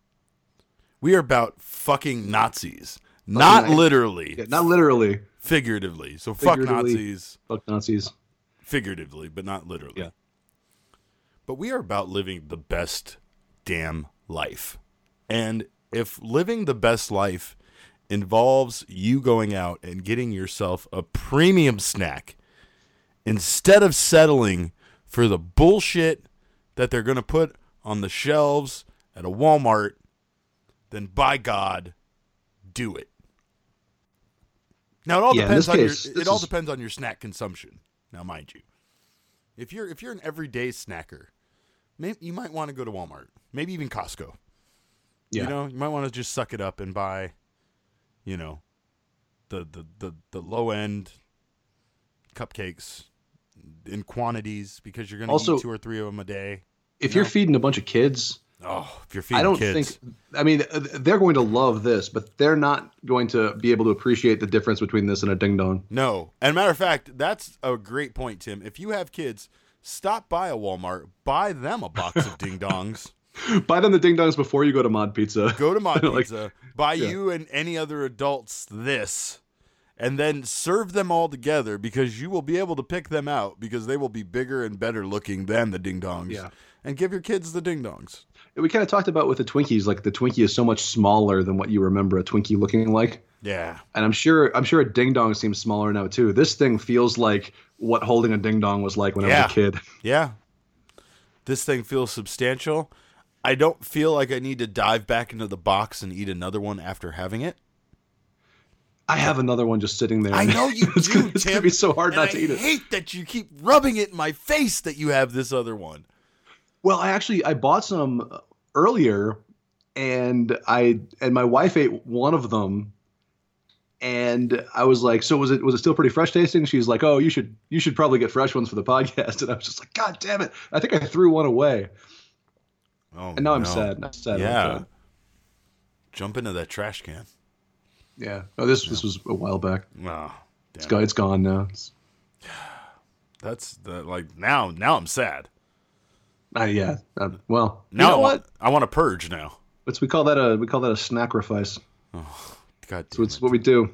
We are about fucking Nazis. Not Nazi. literally. Yeah, not literally. Figuratively. So fuck Figuratively. Nazis. Fuck Nazis. Figuratively, but not literally. Yeah. But we are about living the best damn life. And if living the best life involves you going out and getting yourself a premium snack instead of settling for the bullshit that they're going to put on the shelves at a Walmart, then by God, do it. Now it all Yeah, in depends this on case, your this it all is- depends on your snack consumption. Now, mind you, if you're if you're an everyday snacker, maybe you might want to go to Walmart, maybe even Costco. Yeah. You know, you might want to just suck it up and buy, you know, the the the, the low end cupcakes in quantities because you're going to Also, eat two or three of them a day. If You you're know? feeding a bunch of kids, Oh, if you're feeding I don't kids, think. I mean, uh, they're going to love this, but they're not going to be able to appreciate the difference between this and a ding dong. no. And matter of fact, that's a great point, Tim. If you have kids, stop by a Walmart, buy them a box of ding dongs. Buy them the ding dongs before you go to Mod Pizza. Go to Mod Like, Pizza, buy yeah. you and any other adults this, and then serve them all together because you will be able to pick them out because they will be bigger and better looking than the ding dongs. Yeah. And give your kids the ding dongs. We kind of talked about with the Twinkies, like the Twinkie is so much smaller than what you remember a Twinkie looking like. Yeah. And I'm sure I'm sure a ding dong seems smaller now too. This thing feels like what holding a ding dong was like when I Yeah. was a kid. Yeah. This thing feels substantial. I don't feel like I need to dive back into the box and eat another one after having it. I have another one just sitting there. I know you it's do, gonna, it's Tim. gonna be so hard and not I to eat it. hate that you keep rubbing it in my face that you have this other one. Well, I actually I bought some earlier, and I and my wife ate one of them, and I was like, "So was it was it still pretty fresh tasting?" She's like, "Oh, you should you should probably get fresh ones for the podcast." And I was just like, "God damn it! I think I threw one away." Oh, And now I'm no. sad. I'm sad. Yeah. about that. Jump into that trash can. Yeah. Oh, this this was a while back. Oh, It's damn. gone. It's gone now. It's, That's the like now. Now I'm sad. uh, yeah. Uh, well, Now you know I want, what? I want to purge now. What's we call that a we call that a snacrifice. God That's damn what's it. what we do.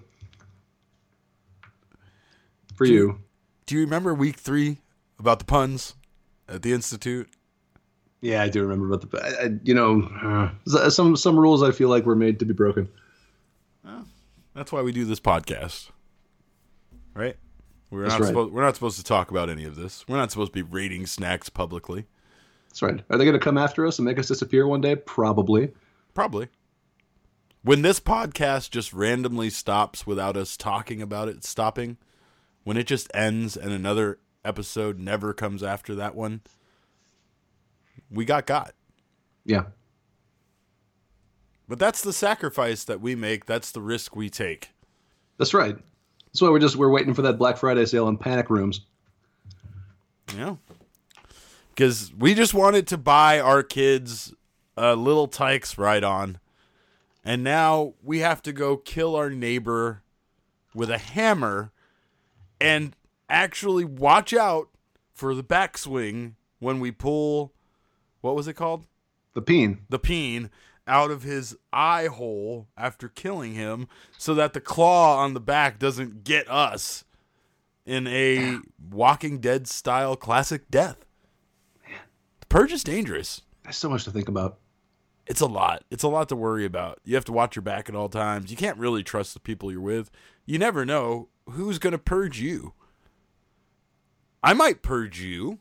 For Do- you. Do you remember week three about the puns at the Institute? Yeah, I do remember about the. I, I, you know, uh, some some rules I feel like were made to be broken. That's why we do this podcast, right? We're That's not right. supposed. We're not supposed to talk about any of this. We're not supposed to be rating snacks publicly. That's right. Are they going to come after us and make us disappear one day? Probably. Probably. When this podcast just randomly stops without us talking about it stopping, when it just ends and another episode never comes after that one, we got got. Yeah. But that's the sacrifice that we make. That's the risk we take. That's right. That's why we're just we're waiting for that Black Friday sale in panic rooms. Yeah. Because we just wanted to buy our kids a Little Tykes ride-on. And now we have to go kill our neighbor with a hammer and actually watch out for the backswing when we pull, what was it called? The peen. The peen out of his eye hole after killing him so that the claw on the back doesn't get us in a Walking Dead style classic death. Man. The Purge is dangerous. There's so much to think about. It's a lot. It's a lot to worry about. You have to watch your back at all times. You can't really trust the people you're with. You never know who's going to purge you. I might purge you.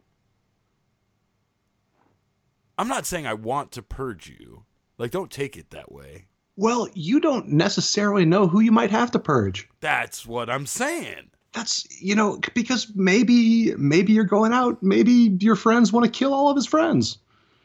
I'm not saying I want to purge you. Like, don't take it that way. Well, you don't necessarily know who you might have to purge. That's what I'm saying. That's, you know, because maybe maybe you're going out. Maybe your friends want to kill all of his friends.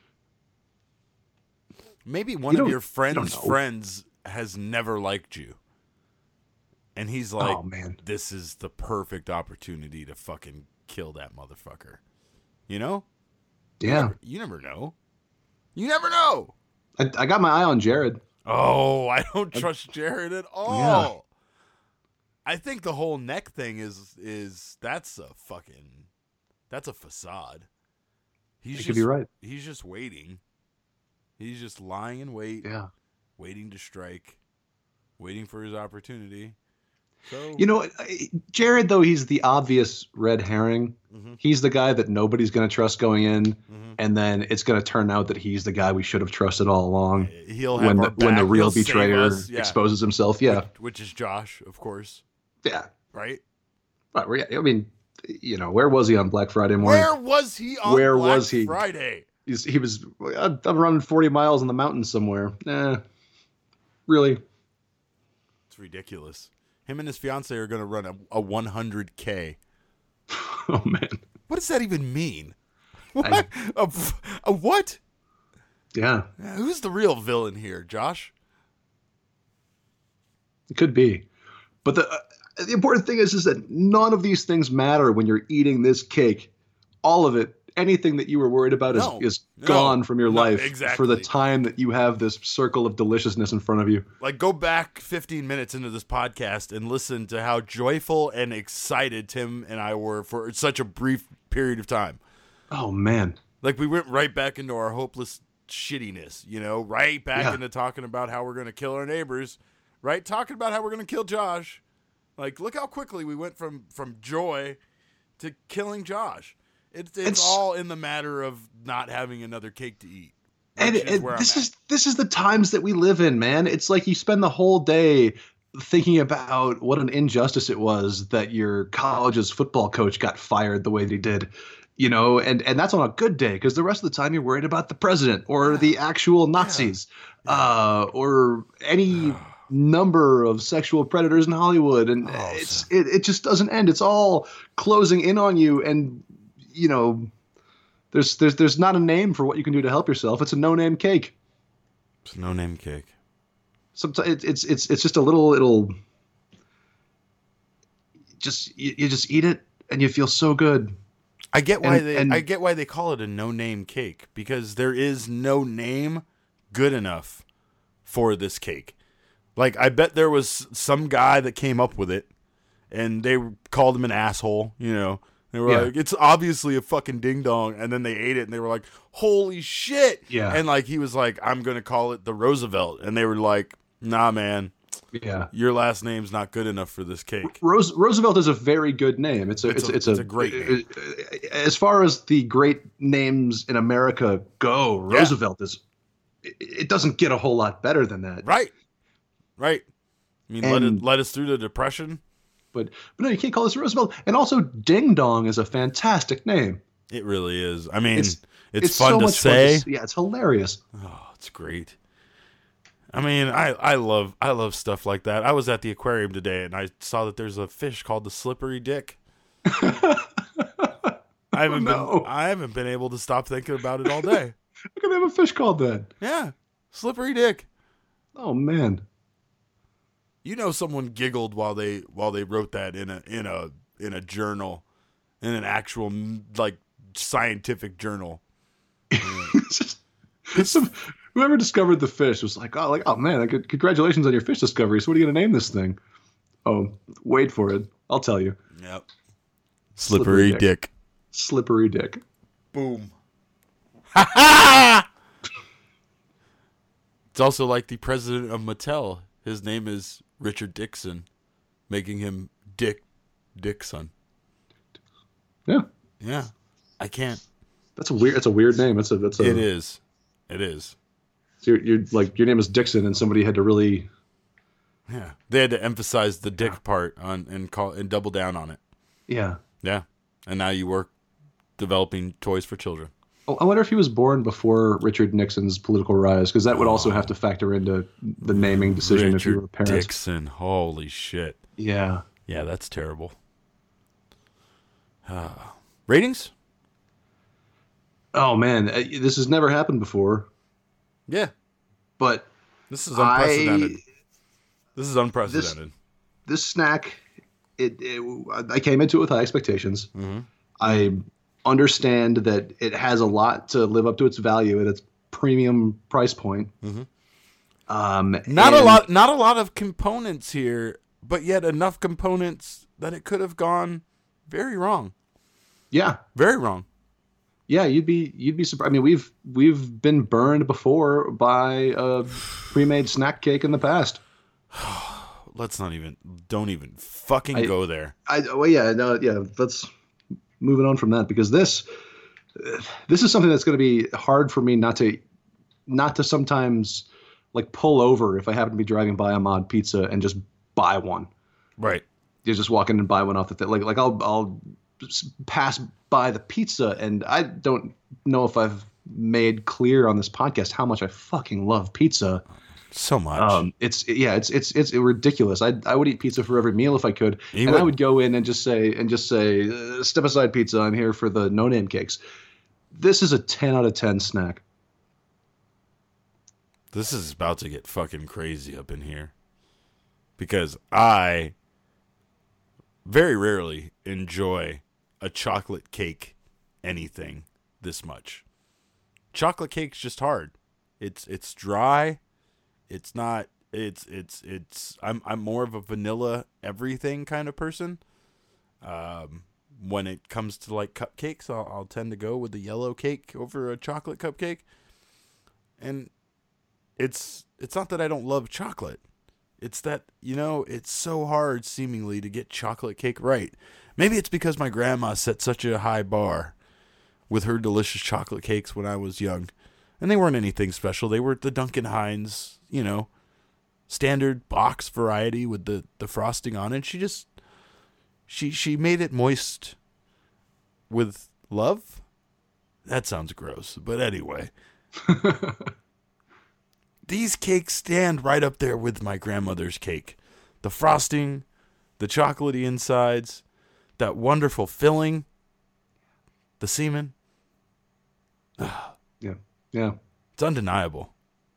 Maybe one You of your don't- you friend's don't know. friends has never liked you. And he's like, Oh, man. this is the perfect opportunity to fucking kill that motherfucker. You know? Yeah. You never know. You never know. I, I got my eye on Jared. Oh, I don't trust Jared at all. Yeah. I think the whole neck thing is is that's a fucking that's a facade. He's You just, could be right. He's just waiting. He's just lying in wait, Yeah. waiting to strike, waiting for his opportunity. So You know, I- Jared, though, he's the obvious red herring. Mhm. He's the guy that nobody's going to trust going in. Mhm. And then it's going to turn out that he's the guy we should have trusted all along. he'll have When our the, when the back. real He'll save betrayer us. Yeah. exposes himself. Yeah. Which, which is Josh, of course. Yeah. Right? Right. we're- I mean, you know, where was he on Black Friday morning? Where was he on Where Black was he? Friday? He's, he was, I'm running forty miles in the mountains somewhere. Eh, really? It's ridiculous. Him and his fiance are going to run a, a one hundred K. Oh, man. What does that even mean? What? I- a, a what? Yeah, Who's the real villain here, Josh? it could be. But the, uh, the important thing is, is that none of these things matter when you're eating this cake. All of it, anything that you were worried about No, is, is no, gone from your no, life exactly. for the time that you have this circle of deliciousness in front of you. Like, go back fifteen minutes into this podcast and listen to how joyful and excited Tim and I were for such a brief period of time. Oh, man. Like, we went right back into our hopeless shittiness, you know, right back Yeah. into talking about how we're going to kill our neighbors, right? Talking about how we're going to kill Josh. Like, look how quickly we went from, from joy to killing Josh. It's, it's It's- all in the matter of not having another cake to eat. And, which is and where I'm this at. is this is the times that we live in, man. It's like you spend the whole day thinking about what an injustice it was that your college's football coach got fired the way that he did. You know, and, and that's on a good day, because the rest of the time you're worried about the president or the actual Nazis, uh, or any number of sexual predators in Hollywood, and Oh, it's it, it just doesn't end. It's all closing in on you, and you know, there's there's there's not a name for what you can do to help yourself. It's a no-name cake. It's no name cake. Sometimes it, it's it's it's just a little it'll just you, you just eat it and you feel so good. I get why And- they and- I get why they call it a no name cake, because there is no name good enough for this cake. Like, I bet there was some guy that came up with it and they called him an asshole, you know. They were Yeah. like, it's obviously a fucking ding dong, and then they ate it and they were like, holy shit. Yeah. And like he was like, I'm gonna call it the Roosevelt, and they were like, nah man, Yeah. your last name's not good enough for this cake. Rose, Roosevelt is a very good name. It's a It's it's a- it's, it's a great name. As far as the great names in America go, Yeah. Roosevelt is. It, it doesn't get a whole lot better than that. Right. Right. I mean, let And- it let us through the Depression. But but no, you can't call this Roosevelt. And also, Ding Dong is a fantastic name. It really is. I mean, It's- it's, It's fun so to much say. fun to, yeah, it's hilarious. Oh, it's great. I mean, I, I love I love stuff like that. I was at the aquarium today and I saw that there's a fish called the slippery dick. I haven't no. been I haven't been able to stop thinking about it all day. How can they have a fish called that? Yeah, slippery dick. Oh man. You know, someone giggled while they while they wrote that in a in a in a journal, in an actual like scientific journal. Some, whoever discovered the fish was like, oh, like, oh man, like, congratulations on your fish discovery. So what are you gonna name this thing? Oh, wait for it. I'll tell you. Yep. Slippery, Slippery dick. dick. Slippery dick. Boom. Ha ha! It's also like the president of Mattel. His name is Richard Dixon, making him Dick Dixon. Yeah. Yeah. I can't. That's a weird. That's a weird name. That's a. That's a. It is. It is. So you're, you're like your name is Dixon, and somebody had to really. Yeah, they had to emphasize the dick yeah. part on and call and double down on it. Yeah. Yeah, and now you work developing toys for children. Oh, I wonder if he was born before Richard Nixon's political rise, because that would oh. also have to factor into the naming decision Richard if you were parents. Dixon, holy shit. Yeah. Yeah, that's terrible. Uh, ratings? Oh man, this has never happened before. Yeah, but this is unprecedented. I, this is unprecedented. This, this snack, it, it. I came into it with high expectations. Mm-hmm. I understand that it has a lot to live up to its value at its premium price point. Mm-hmm. Um, not a lot, not a lot of components here, but yet enough components that it could have gone very wrong. Yeah, very wrong. Yeah, you'd be you'd be surprised. I mean, we've we've been burned before by a pre-made snack cake in the past. Let's not even don't even fucking I, go there. I well, yeah, no, yeah. Let's moving on from that, because this this is something that's going to be hard for me not to not to sometimes like pull over if I happen to be driving by a Mod Pizza and just buy one. Right. You just walk in and buy one off the thing. Like like I'll I'll pass by the pizza, and I don't know if I've made clear on this podcast how much I fucking love pizza. So much. Um, it's yeah, it's it's it's ridiculous. I I would eat pizza for every meal if I could, you and would. I would go in and just say and just say, uh, step aside pizza. I'm here for the no name cakes. This is a ten out of ten snack. This is about to get fucking crazy up in here, because I very rarely enjoy a chocolate cake anything this much. Chocolate cake's just hard. It's it's dry. It's not it's it's it's I'm I'm more of a vanilla everything kind of person. Um when it comes to like cupcakes, I'll I'll tend to go with the yellow cake over a chocolate cupcake. And it's it's not that I don't love chocolate. It's that, you know, it's so hard seemingly to get chocolate cake right. Maybe it's because my grandma set such a high bar with her delicious chocolate cakes when I was young. And they weren't anything special. They were the Duncan Hines, you know, standard box variety with the, the frosting on it. She just, she, she made it moist with love. That sounds gross. But anyway. These cakes stand right up there with my grandmother's cake. The frosting, the chocolatey insides, that wonderful filling, the semen. Yeah, yeah. It's undeniable.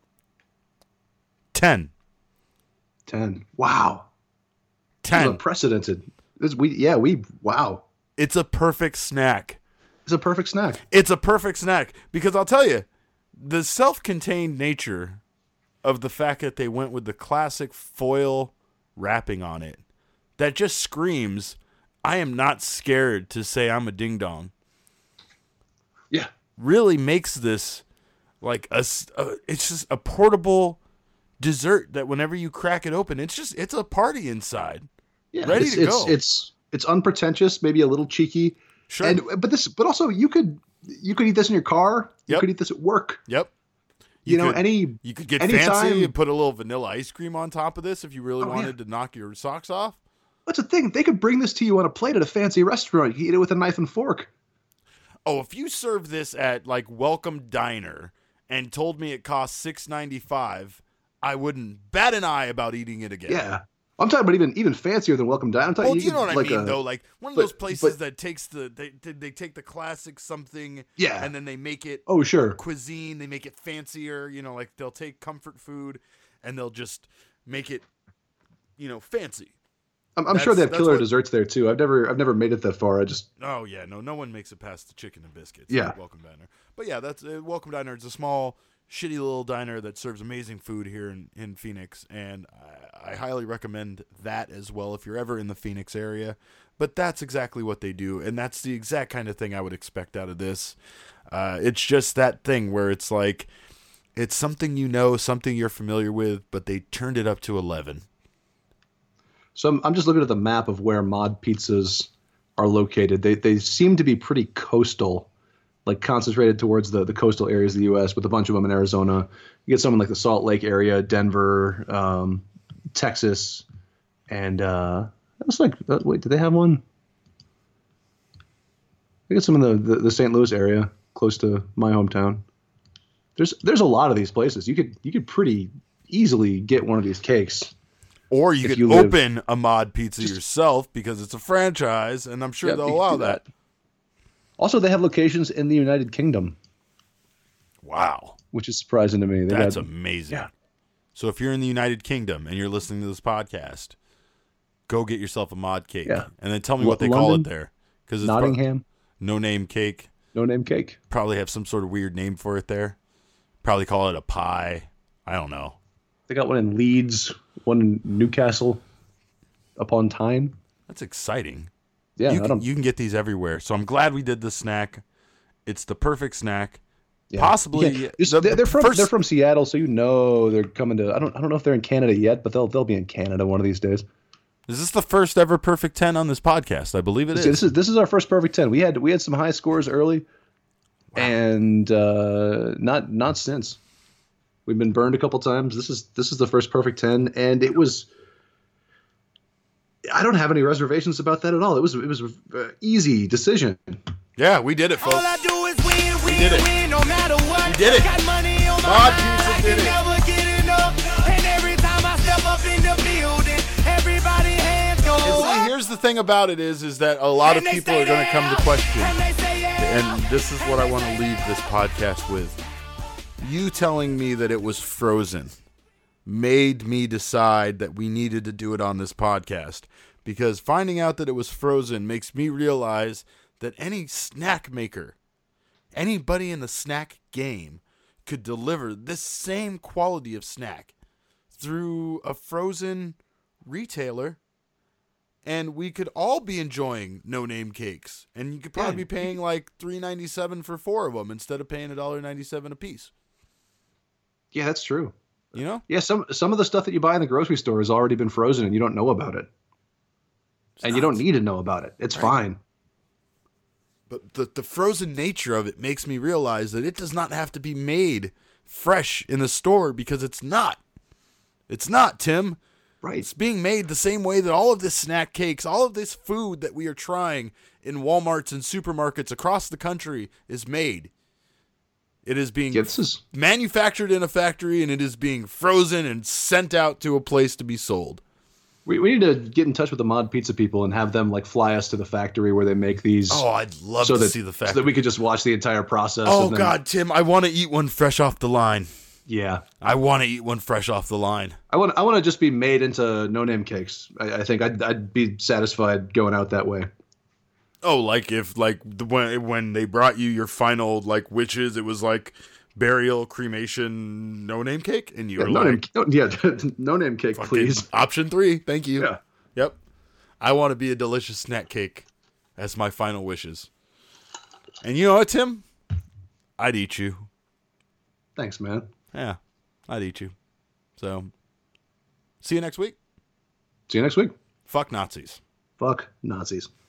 Ten. Ten. Wow. Ten. This is unprecedented. This, we, yeah, we, wow. It's a perfect snack. It's a perfect snack. It's a perfect snack. Because I'll tell you, the self-contained nature of the fact that they went with the classic foil wrapping on it, that just screams, I am not scared to say I'm a ding-dong. Yeah. Really makes this like a, a, it's just a portable dessert that whenever you crack it open, it's just, it's a party inside. Yeah. Ready it's, to it's, go. It's, it's unpretentious, maybe a little cheeky. Sure. And, but this, but also you could, you could eat this in your car. You Yep. could eat this at work. Yep. You, You know, could- any, You could get Anytime- fancy and put a little vanilla ice cream on top of this if you really Oh, wanted to knock your socks off. what's the thing? They could bring this to you on a plate at a fancy restaurant. You eat it with a knife and fork. Oh, if you served this at like Welcome Diner and told me it cost six ninety-five, I wouldn't bat an eye about eating it again. Yeah. I'm talking about even even fancier than Welcome Diner. I'm talking Well, you know what I like mean, a, though. Like one of but- those places but- that takes the they they they take the classic something, Yeah. and then they make it Oh, sure. cuisine. They make it fancier. You know, like they'll take comfort food, and they'll just make it, you know, fancy. I'm, I'm sure they have That's- killer that's what- desserts there too. I've never I've never made it that far. I just Oh yeah, no, no one makes it past the chicken and biscuits. Yeah. at Welcome Diner. But yeah, that's uh, Welcome Diner. It's a small, shitty little diner that serves amazing food here in, in Phoenix, and I, I highly recommend that as well if you're ever in the Phoenix area. But that's exactly what they do, and that's the exact kind of thing I would expect out of this. Uh, it's just that thing where it's like, it's something you know, something you're familiar with, but they turned it up to eleven. so I'm, I'm just looking at the map of where Mod Pizzas are located. They they seem to be pretty coastal, like concentrated towards the, the coastal areas of the U S with a bunch of them in Arizona. You get some in like the Salt Lake area, Denver, um, Texas, and uh, it's like uh, wait, do they have one? I get some in the, the, the Saint Louis area, close to my hometown. There's there's a lot of these places. You could you could pretty easily get one of these cakes. Or you If could you live- open a Mod Pizza yourself because it's a franchise, and I'm sure Yeah, they'll you could allow do that. Also, they have locations in the United Kingdom, Wow. which is surprising to me. They That's got- amazing. yeah. So if you're in the United Kingdom and you're listening to this podcast, go get yourself a mod cake, Yeah. and then tell me Lo- what they call it London, there, because it's pro- Nottingham, no name cake. no name cake. Probably have some sort of weird name for it there. Probably call it a pie. I don't know. They got one in Leeds, one in Newcastle upon Tyne. That's exciting. Yeah, you I can, don't, you can get these everywhere. So I'm glad we did this snack. It's the perfect snack. yeah. Possibly, You can't- just- the they're, they're from first- they're from Seattle, so you know they're coming to. I don't I don't know if they're in Canada yet, but they'll they'll be in Canada one of these days. Is this the first ever perfect ten on this podcast? I believe it This, is. this is this is our first perfect ten. We had we had some high scores early, and uh, not not since. We've been burned a couple times. This is this is the first perfect ten, and it was. I don't have any reservations about that at all. It was it was an easy decision. Yeah, we did it, folks. All I do is win, win, did it. win, no matter what. We did it. Got money on my Mod mind, Pizza I did can it. never get enough. And every time I step up in the building, everybody hands go See, up. here's the thing about it is, is that a lot of And they people say are going to come to yeah, question, and they say yeah. and this is what I want to leave this podcast with. You telling me that it was Frozen made me decide that we needed to do it on this podcast, because finding out that it was Frozen makes me realize that any snack maker, anybody in the snack game, could deliver this same quality of snack through a frozen retailer, and we could all be enjoying no-name cakes, and you could probably Yeah. be paying like three ninety-seven for four of them instead of paying a dollar ninety-seven a piece. Yeah, that's true. You know, Yeah, some some of the stuff that you buy in the grocery store has already been frozen, and you don't know about it, and you don't nuts. need to know about it. It's fine. but the the frozen nature of it makes me realize that it does not have to be made fresh in the store, because it's not. It's not, Tim. Right. It's being made the same way that all of this snack cakes, all of this food that we are trying in Walmarts and supermarkets across the country is made. It is being Yeah, this is manufactured in a factory, and it is being frozen and sent out to a place to be sold. we, we need to get in touch with the Mod Pizza people and have them like fly us to the factory where they make these. Oh, I'd love so to that, see the so factory. that we could just watch the entire process. oh, and then- God, Tim, I want to eat one fresh off the line. Yeah. I want to eat one fresh off the line. I want I want to just be made into no name cakes. I, I think I'd I'd be satisfied going out that way. Oh, like if like the, when when they brought you your final like wishes, it was like burial, cremation, no name cake, and you Yeah, were no like, name, no, yeah, no name cake, fucking please. option three, thank you. Yeah. Yep. I want to be a delicious snack cake as my final wishes. And you know what, Tim? I'd eat you. Thanks, man. Yeah, I'd eat you. So, see you next week. See you next week. Fuck Nazis. Fuck Nazis.